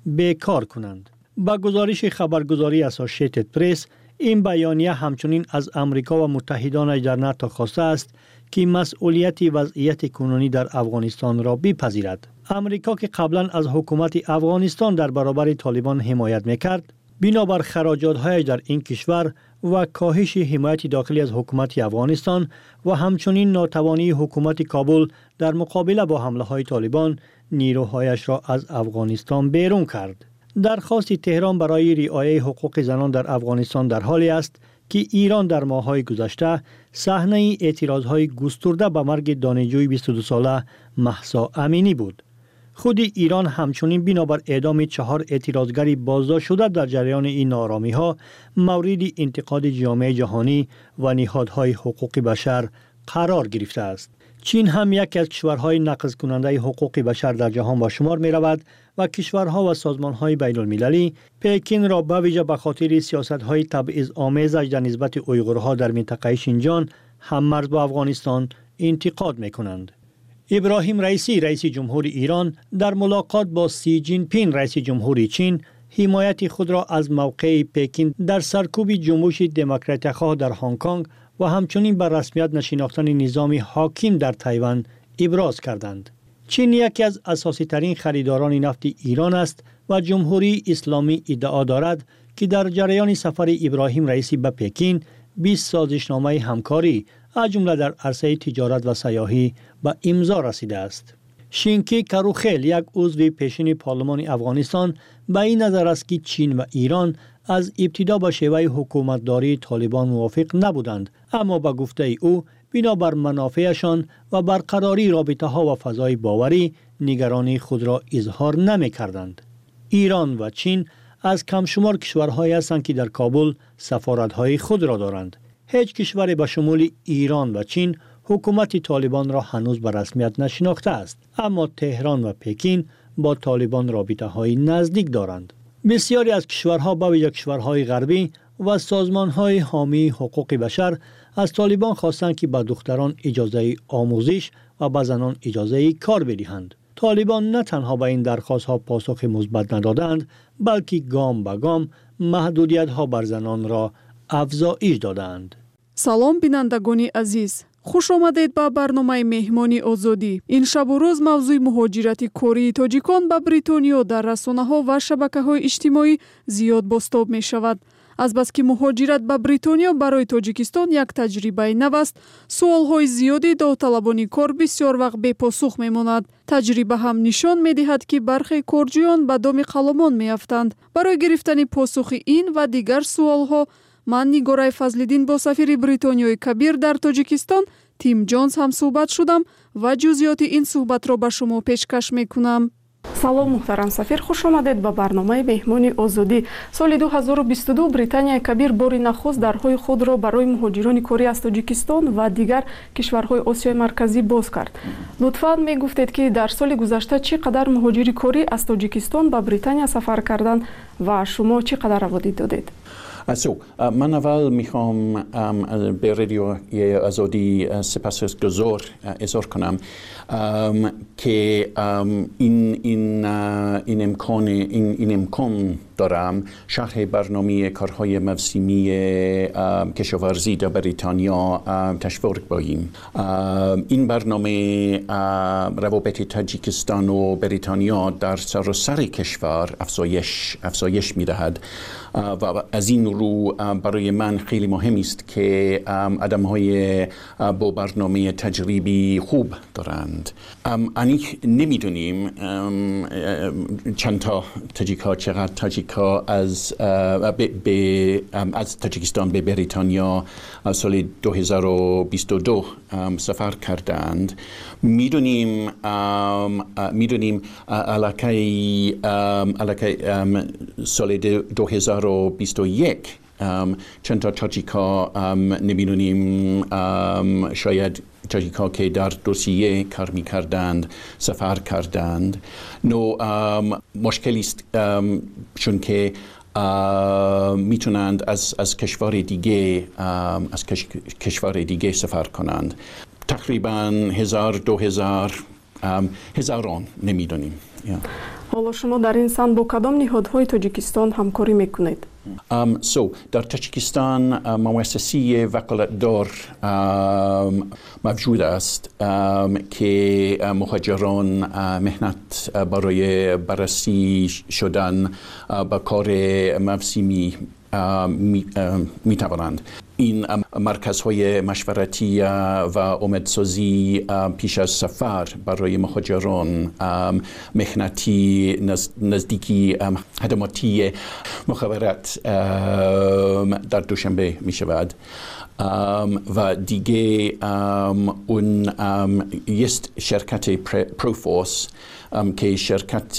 بیکار کنند. با گزارش خبرگزاری اسوسییتد پرس، این بیانیه همچنین از امریکا و متحدانش در ناتو خواسته است که مسئولیت وضعیت کنونی در افغانستان را بپذیرد. امریکا که قبلا از حکومت افغانستان در برابر طالبان حمایت میکرد، بنابر خراجات‌هایش در این کشور و کاهش حمایت داخلی از حکومت افغانستان و همچنین ناتوانی حکومت کابل در مقابله با حمله‌های طالبان، نیروهایش را از افغانستان بیرون کرد. درخواست تهران برای رعایت حقوق زنان در افغانستان در حالی است که ایران در ماه‌های گذشته صحنه اعتراض‌های گسترده به مرگ دانشجوی بیست و دو ساله مهسا امینی بود. خود ایران همچنین بنابر اعدام چهار اعتراضگری بازداشت شده در جریان این ناآرامی‌ها مورد انتقاد جامعه جهانی و نهادهای حقوق بشر قرار گرفته است. چین هم یکی از کشورهای نقض کننده حقوق بشر در جهان به شمار می رود و کشورها و سازمانهای بین المللی پکین را به ویژه به خاطر سیاستهای تبعیض‌آمیزش در نسبت اویغورها در منطقه شینجان هم‌مرز با افغانستان انتقاد می کنند. ابراهیم رئیسی رئیس جمهور ایران در ملاقات با سی جین پین رئیس جمهور چین حمایت خود را از موقع پکین در سرکوب جنبش دموکرات‌خواه در هنگ کنگ و همچنین بر رسمیت نشناختن نظام حاکم در تایوان ابراز کردند. چین یکی از اساسی ترین خریداران نفت ایران است و جمهوری اسلامی ادعا دارد که در جریان سفر ابراهیم رئیسی به پکین بیست سازشنامه همکاری از جمله در عرصه تجارت و سیاحی به امضا رسیده است. شینکی کروخیل یک عضو پیشین پارلمان افغانستان به این نظر است که چین و ایران از ابتدا با شیوه حکومتداری طالبان موافق نبودند، اما با گفته او بنابر منافعشان و برقراری رابطه ها و فضای باوری نگرانی خود را اظهار نمی کردند. ایران و چین از کم شمار کشورهایی هستند که در کابل سفارت‌های خود را دارند. هیچ کشوری به شمول ایران و چین حکومت طالبان را هنوز به رسمیت نشناخته است، اما تهران و پکین با طالبان رابطه‌های نزدیک دارند. بسیاری از کشورها با ویژه کشورهای غربی و سازمان‌های حامی حقوق بشر از طالبان خواستند که به دختران اجازه آموزش و به زنان اجازه کار بدهند. طالبان نه تنها به این درخواست‌ها پاسخ مثبت ندادند، بلکه گام به گام محدودیت‌ها بر زنان را افزایش دادند. салом бинандагони азиз, хуш омадед ба барномаи меҳмони озодӣ. ин шабу рӯз мавзӯи муҳоҷирати кории тоҷикон ба бритониё дар расонаҳо ва шабакаҳои иҷтимоӣ зиёд бостоб мешавад. азбаски муҳоҷират ба бритониё барои тоҷикистон як таҷрибаи нав аст, суолҳои зиёди довталабони кор бисёр вақт бепосух мемонад. таҷриба ҳам нишон медиҳад ки бархе корҷӯён ба доми қаломон меафтанд. барои гирифтани посухи ин ва дигар суолҳо ман Нигораи Фазлиддин бо сафири Бритониёи Кабир дар Тоҷикистон Тим Ҷонс ҳам суҳбат шудам ва ҷузъиёти ин суҳбатро ба шумо пешкаш мекунам. салом муҳтарам сафир, хуш омадед ба барномаи меҳмони озодӣ. соли ду ҳазору бисту ду Британияи Кабир бори нахуст дарҳои худро барои муҳоҷирони корӣ аз Тоҷикистон ва дигар кишварҳои Осиёи марказӣ боз кард. лутфан мегуфтед ки дар соли гузашта чӣ қадар муҳоҷири корӣ аз Тоҷикистон ба Британия сафар карданд ва шумо чӣ қадар аводид додед؟ So, uh, من اول میخوام um, به رادیوی آزادی uh, سپاسگزار uh, اظهار کنم um, که um, این این uh, این امکان این این امکان دارم شرح برنامه کارهای موسمی uh, کشاورزی در بریتانیا uh, تشویق باییم. uh, این برنامه uh, روابط تاجیکستان و بریتانیا در سراسر کشور افزایش افزایش می‌دهد و از این رو برای من خیلی مهم است که آدم‌های با برنامه تجربی خوب دارند. ani نمیدونیم چند تا تاجیک‌ها چقدر تاجیک‌ها از به از تاجیکستان به بریتانیا سال دو هزار و بیست و دو سفر کردند. میدونیم میدونیم علاقه علاقه سال دو هزار و بیست و یک چند تا تاجیک‌ها نمیدونیم شاید تاجیک‌ها که در روسیه کار می‌کردند سفر کردند. نو مشکلی است چون که میتونند از از کشور دیگه از کش، کشور دیگه سفر کنند. تقریبا هزار دو هزار هزاران نمیدونیم. حالا شما در این سمت با کدام نهادهای تاجیکستان همکاری میکنید؟ Um, so, در تاجیکستان uh, مؤسسه وکالتدار um, موجود است um, که uh, مهاجران uh, مهنت uh, برای بررسی شدن uh, با کار موسمی uh, می, uh, می توانند. این مرکزهای مشورتی و امدسازی پیش از سفر برای مهاجران مهنتی نزدیکی خدماتی مخابرات در دوشنبه می شود. و دیگه اون است شرکت پروفورس که شرکت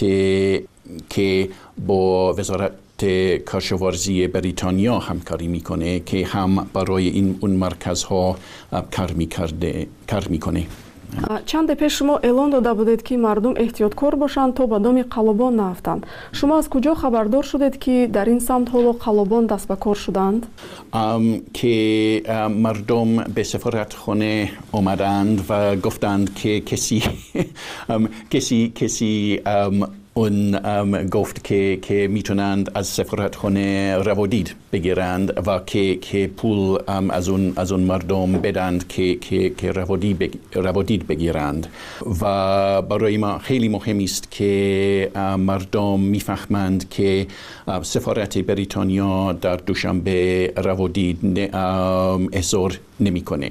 که با وزارت کشاورزی بریتانیا همکاری میکنه که هم برای این اون مرکزها کار میکرده کار میکنه. چند پیش شما اعلان داده بودید که مردم احتیاطکار باشند تا به دام قلابان نرفتند. شما از کجا خبردار شدید که در این سمت حالا قلابان دست به کار شدند؟ که مردم به سفارتخانه آمدند و گفتند که کسی کسی کسی اون گفت که که میتونند از سفارتخانه روادید بگیرند و که که پول از اون از اون مردم بدند که که که روادید بگیرند و برای ما خیلی مهم است که مردم میفهمند که سفارت بریتانیا در دوشنبه روادید احضار نمیکنه.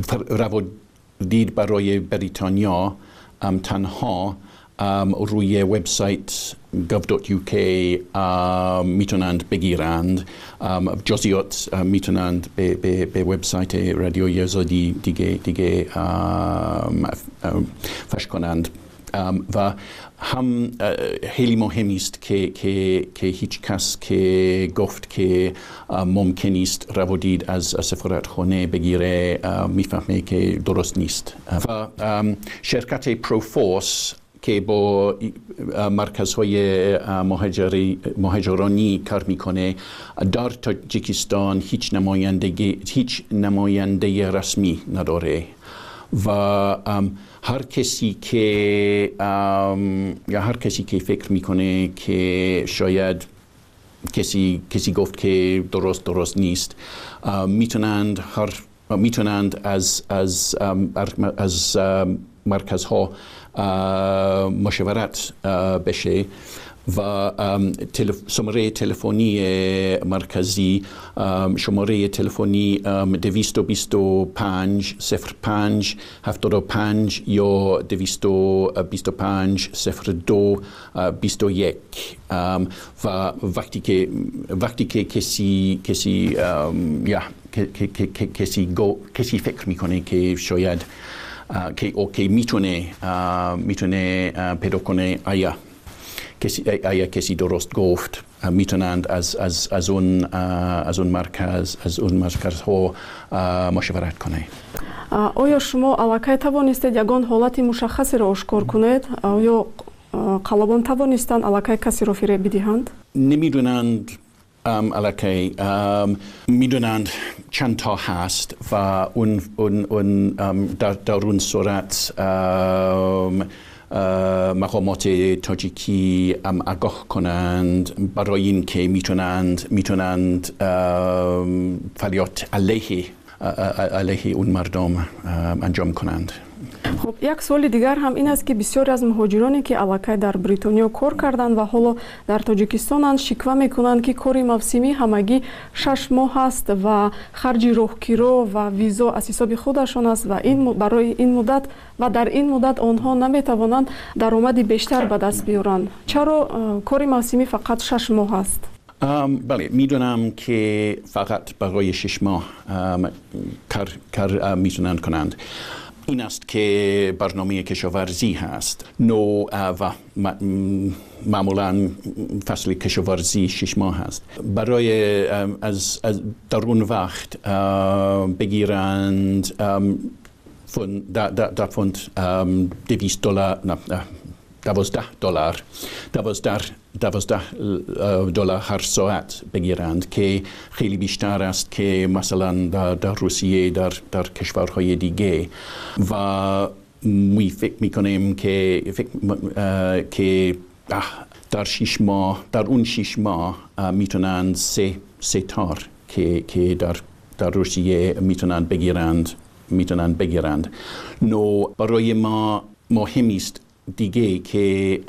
روادید برای بریتانیا تنها Um, روی وبسایت گاو دات یو کی um, میتونند بگیرند. um, جزئیات uh, میتونند به, به, به وبسایت رادیوی آزادی دیگه دیگه um, فش کنند. um, و هم خیلی uh, مهم است که, که, که هیچ کس که گفت که uh, ممکن است روادید از سفارتخانه بگیره uh, میفهمه که درست نیست. uh, و um, شرکت پروفورس که با مرکزهای مهاجری مهاجرانی کار میکنه در تاجیکستان هیچ نمایندگی هیچ نماینده رسمی نداره و هر کسی که یا هر کسی که فکر میکنه که شاید کسی کسی گفت که درست درست نیست میتونند هر میتونند از از از مرکزها مشاورت بشه و شماره تلفنی مرکزی شماره تلفنی دویست و بیست و پنج صفر پنج هفتاد و پنج یا دویست و بیست و پنج صفر دو بیست و یک و وقتی که وقتی که کسی کسی یا کسی گو کسی فکر میکنه که شاید که اوکی میتونه میتونه پیدا کنه آیا کسی آیا کسی درست گفت میتونند از از از اون از اون مرکز از اون مرکز ها مشاورت کنه. آیا شما علاقه توانستید یگان حالت مشخصی را آشکار کنید؟ آیا قلابان توانستند علاقه کسی را فریب بدهند؟ نمیدونند علاقه میدونند چند تا هست و اون اون اون در در اون صورت مقامات تاجیکی آگاه کنند برای این که میتونند میتونند فعالیت علیه علیه اون مردم انجام کنند. خب یک سوال دیگر هم این است که بسیاری از مهاجرانی که علاقه در بریتانیا کار کردند و حالا در تاجیکستان شکوه میکنند که کاری موسمی همگی شش ماه است و خرج راهگیری و ویزا از حساب خودشان است و این برای این مدت و در این مدت آنها نمیتوانند درآمدی بیشتر به دست بیارند. چرا کاری موسمی فقط شش ماه است؟ بله میدونم که فقط برای شش ماه کار کار میتونند کنند. این است که برنامه کشاورزی هست. نو و معمولاً فصل کشاورزی شش ماه هست. برای از, از در اون وقت بگیرند فند در فند دویست دلار نه دوازده دلار دوازده دوازده دلار هر ساعت بگیرند که خیلی بیشتر است که مثلا در, در روسیه در در کشورهای دیگه و می فکر میکنیم که فکر که در شش ماه در اون شش ماه میتونند سه سه تار که که در در روسیه میتونند بگیرند میتونند بگیرند. نو برای ما مهم است دیگه که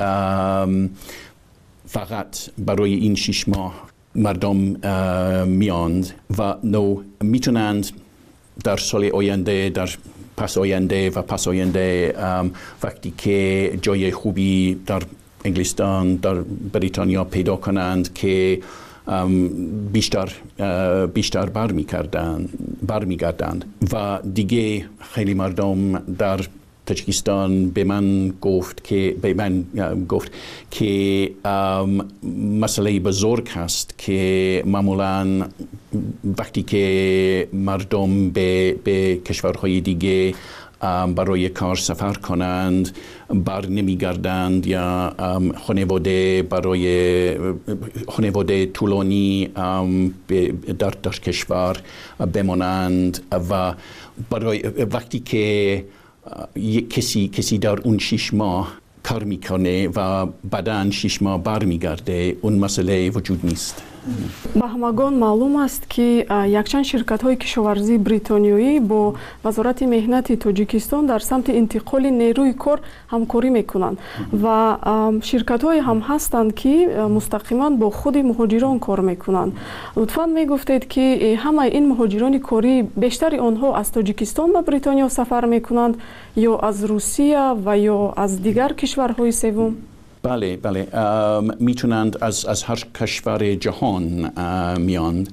فقط برای این شش ماه مردم میاند و نو میتونند در سال آینده در پس آینده و پس آینده وقتی که جای خوبی در انگلستان در بریتانیا پیدا کنند که بیشتر بیشتر برمیگردند برمیگردند و دیگه خیلی مردم در تاجیکستان به من گفت که به من گفت که مسئله بزرگ هست که معمولاً وقتی که مردم به به کشورهای دیگه برای کار سفر کنند بر نمیگردند یا خانواده برای خانواده طولانی در در کشور بمانند و برای وقتی که کسی کسی در اون شش ماه کار میکنه و بعداً شش ماه برمیگرده اون مسئله وجود نیست. ба ҳамагон маълум аст ки якчанд ширкатҳои кишоварзии бритониёӣ бо вазорати меҳнати тоҷикистон дар самти интиқоли нерӯи кор ҳамкорӣ мекунанд ва ширкатҳое ҳам ҳастанд ки мустақиман бо худи муҳоҷирон кор мекунанд. лутфан мегуфтед ки ҳамаи ин муҳоҷирони корӣ бештари онҳо аз тоҷикистон ба бритониё сафар мекунанд ё аз русия ва ё аз дигар кишварҳои севум؟ بله بله میتونند از از هر کشور جهان میاند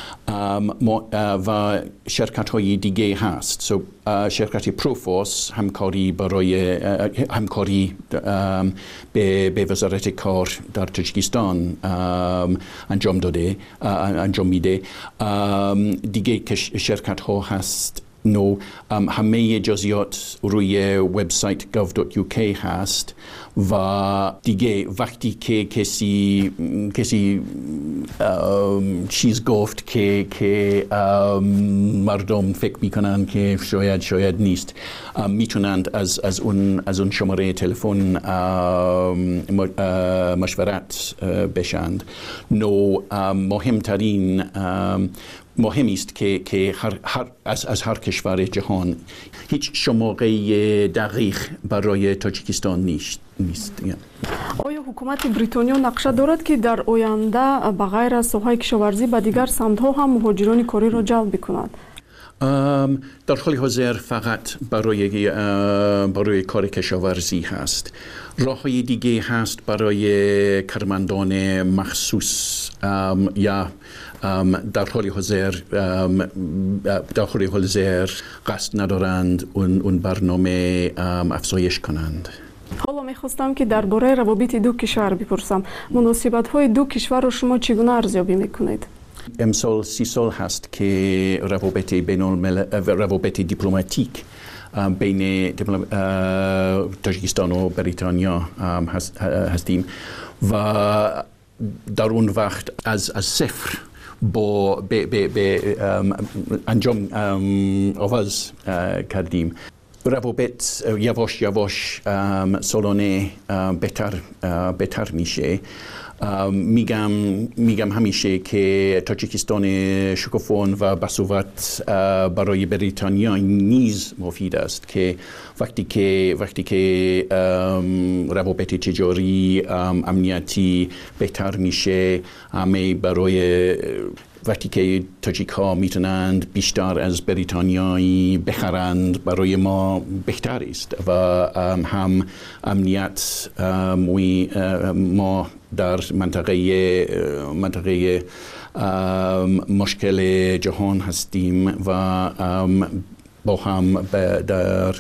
و شرکت های دیگه هست. so, شرکت پروفوس همکاری برای همکاری به به وزارت کار در تاجیکستان انجام داده انجام میده. دیگه شرکت ها هست نو همه جزئیات روی وبسایت گاو دات یو کی هست و دیگه وقتی که کسی کسی چیز گفت که که مردم فکر میکنن که شاید شاید نیست میتونند از از اون از اون شماره تلفن مشورت بشند. نو مهمترین مهم است که که هر هر از از هر کشور جهان هیچ شماره دقیق برای تاجیکستان نیست نیست. آیا حکومت بریتانیا نقشه دارد که در آینده به غیر از ساحه کشاورزی به دیگر سمت‌ها هم مهاجران کاری را جلب بکند؟ در حال حاضر فقط برای برای کار کشاورزی هست. راه‌های دیگه هست برای کارمندان مخصوص یا در حال حاضر در حال حاضر قصد ندارند اون اون برنامه افزایش کنند. حالا می‌خواستم که درباره روابط دو کشور بپرسم. مناسبت‌های دو کشور را شما چگونه ارزیابی می‌کنید؟ امسال سی سال هست که روابط بین الملل روابط دیپلماتیک بین تاجیکستان و بریتانیا هستیم و در اون وقت از از صفر با به به به انجام آغاز کردیم. روابط یواش یواش سالانه بهتر بهتر میشه. میگم میگم همیشه که تاجیکستان شکوفان و بسوت برای بریتانیا نیز مفید است که وقتی که وقتی که روابط تجاری امنیتی بهتر میشه همه برای وقتی که تاجیک ها میتونند بیشتر از بریتانیایی بخرند برای ما بهتر است و هم امنیت ما در منطقه منطقه مشکل جهان هستیم و با هم در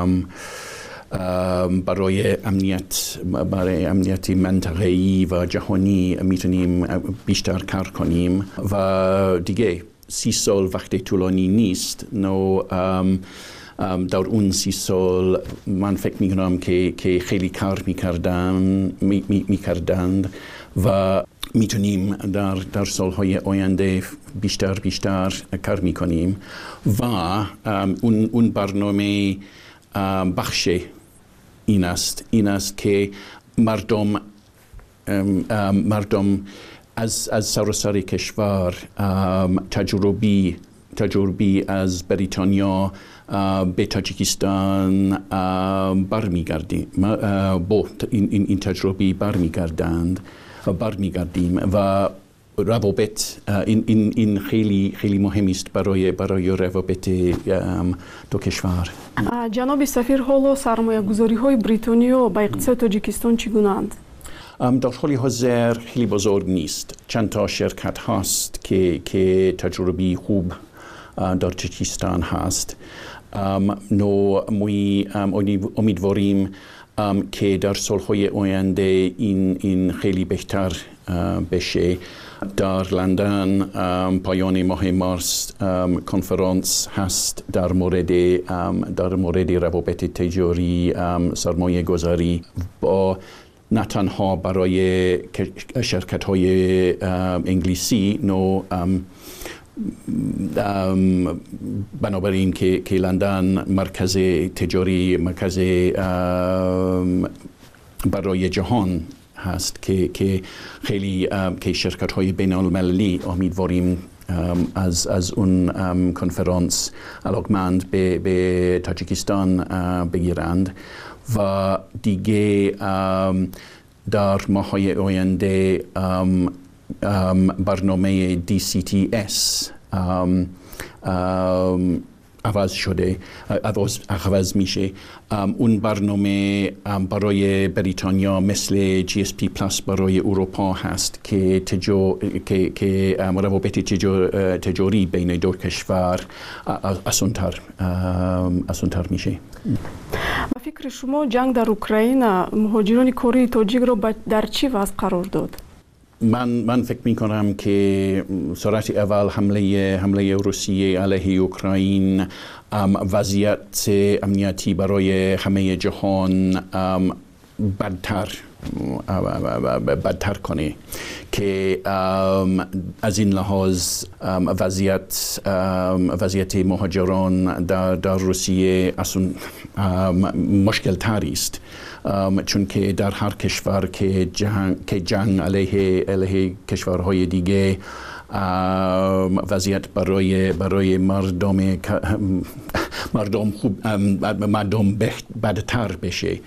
برای امنیت برای امنیت منطقه‌ای و جهانی میتونیم بیشتر کار کنیم و دیگه سی سال وقت طولانی نیست. نو در اون سی سال من فکر میکنم که که خیلی کار میکردن می میکردند و میتونیم در در سالهای آینده بیشتر بیشتر کار میکنیم و اون اون برنامه بخش این است این است که مردم مردم از از سراسر کشور تجربی تجربی از بریتانیا به تاجیکستان برمیگردیم با این این تجربی برمیگردند و برمیگردیم و روابط این این این خیلی خیلی مهم است برای برای روابط دو کشور. جناب سفیر، حالا سرمایه‌گذاری‌های بریتانیا به اقتصاد تاجیکستان چگونه‌اند؟ در حال حاضر خیلی بزرگ نیست. چند تا شرکت هست که که تجربی خوب در تاجیکستان هست. نو می امیدواریم که در سالهای آینده این این خیلی بهتر بشه. در لندن پایان ماه مارس کنفرانس هست در مورد در مورد روابط تجاری سرمایه گذاری با نه تنها برای شرکت های انگلیسی نو بنابراین که که لندن مرکز تجاری مرکز برای جهان هست که که خیلی که شرکت های بین المللی امیدواریم از از اون کنفرانس علاقمند به به تاجیکستان بگیرند و دیگه در ماه‌های آینده برنامه دی سی تی اس عوض شده عوض عوض میشه. اون برنامه برای بریتانیا مثل جی اس پی پلاس برای اروپا هست که تجو که که روابط تجاری بین دو کشور آسان‌تر آسان‌تر میشه. با فکر شما جنگ در اوکراین مهاجران کره تاجیک را در چی وضع قرار داد؟ من من فکر می کنم که سرعت اول حمله حمله روسیه علیه اوکراین وضعیت امنیتی برای همه جهان بدتر بدتر کنه که از این لحاظ وضعیت وضعیت مهاجران در در روسیه اصلا مشکل تری است، چون که در هر کشور که جنگ که جنگ علیه علیه کشورهای دیگه وضعیت برای برای مردم مردم خوب مردم بدتر بشه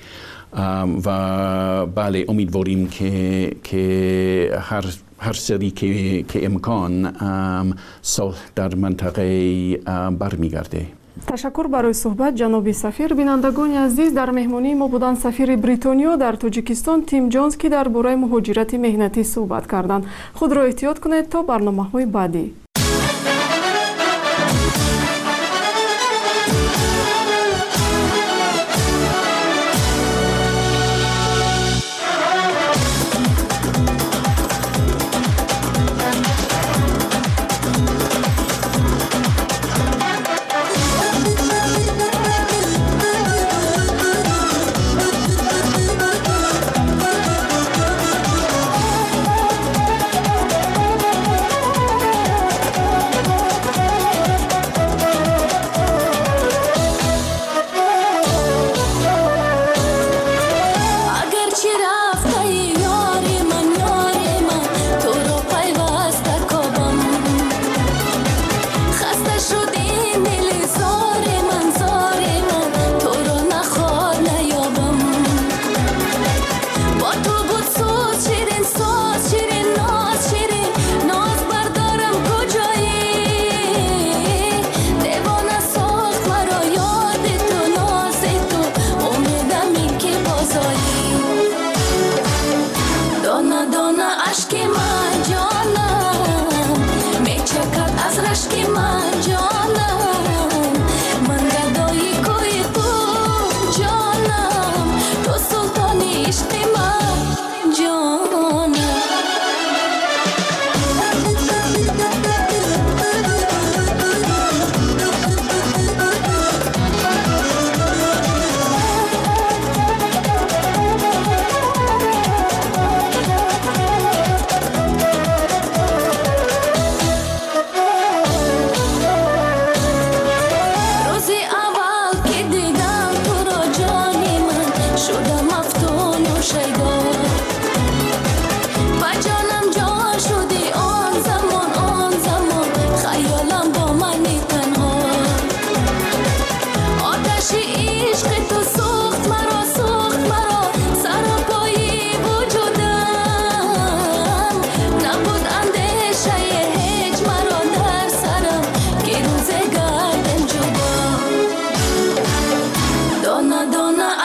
و بله امیدواریم که که هر هر سری که که امکان صلح در منطقه برمیگرده. تشکر برای صحبت جناب سفیر. بینندگان عزیز، در مهمانی ما بودند سفیر بریتانیا در تاجیکستان تیم جونز که درباره مهاجرت مهنتی صحبت کردند. خود را احتیاط کنید تا برنامه‌های بعدی.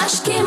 اشک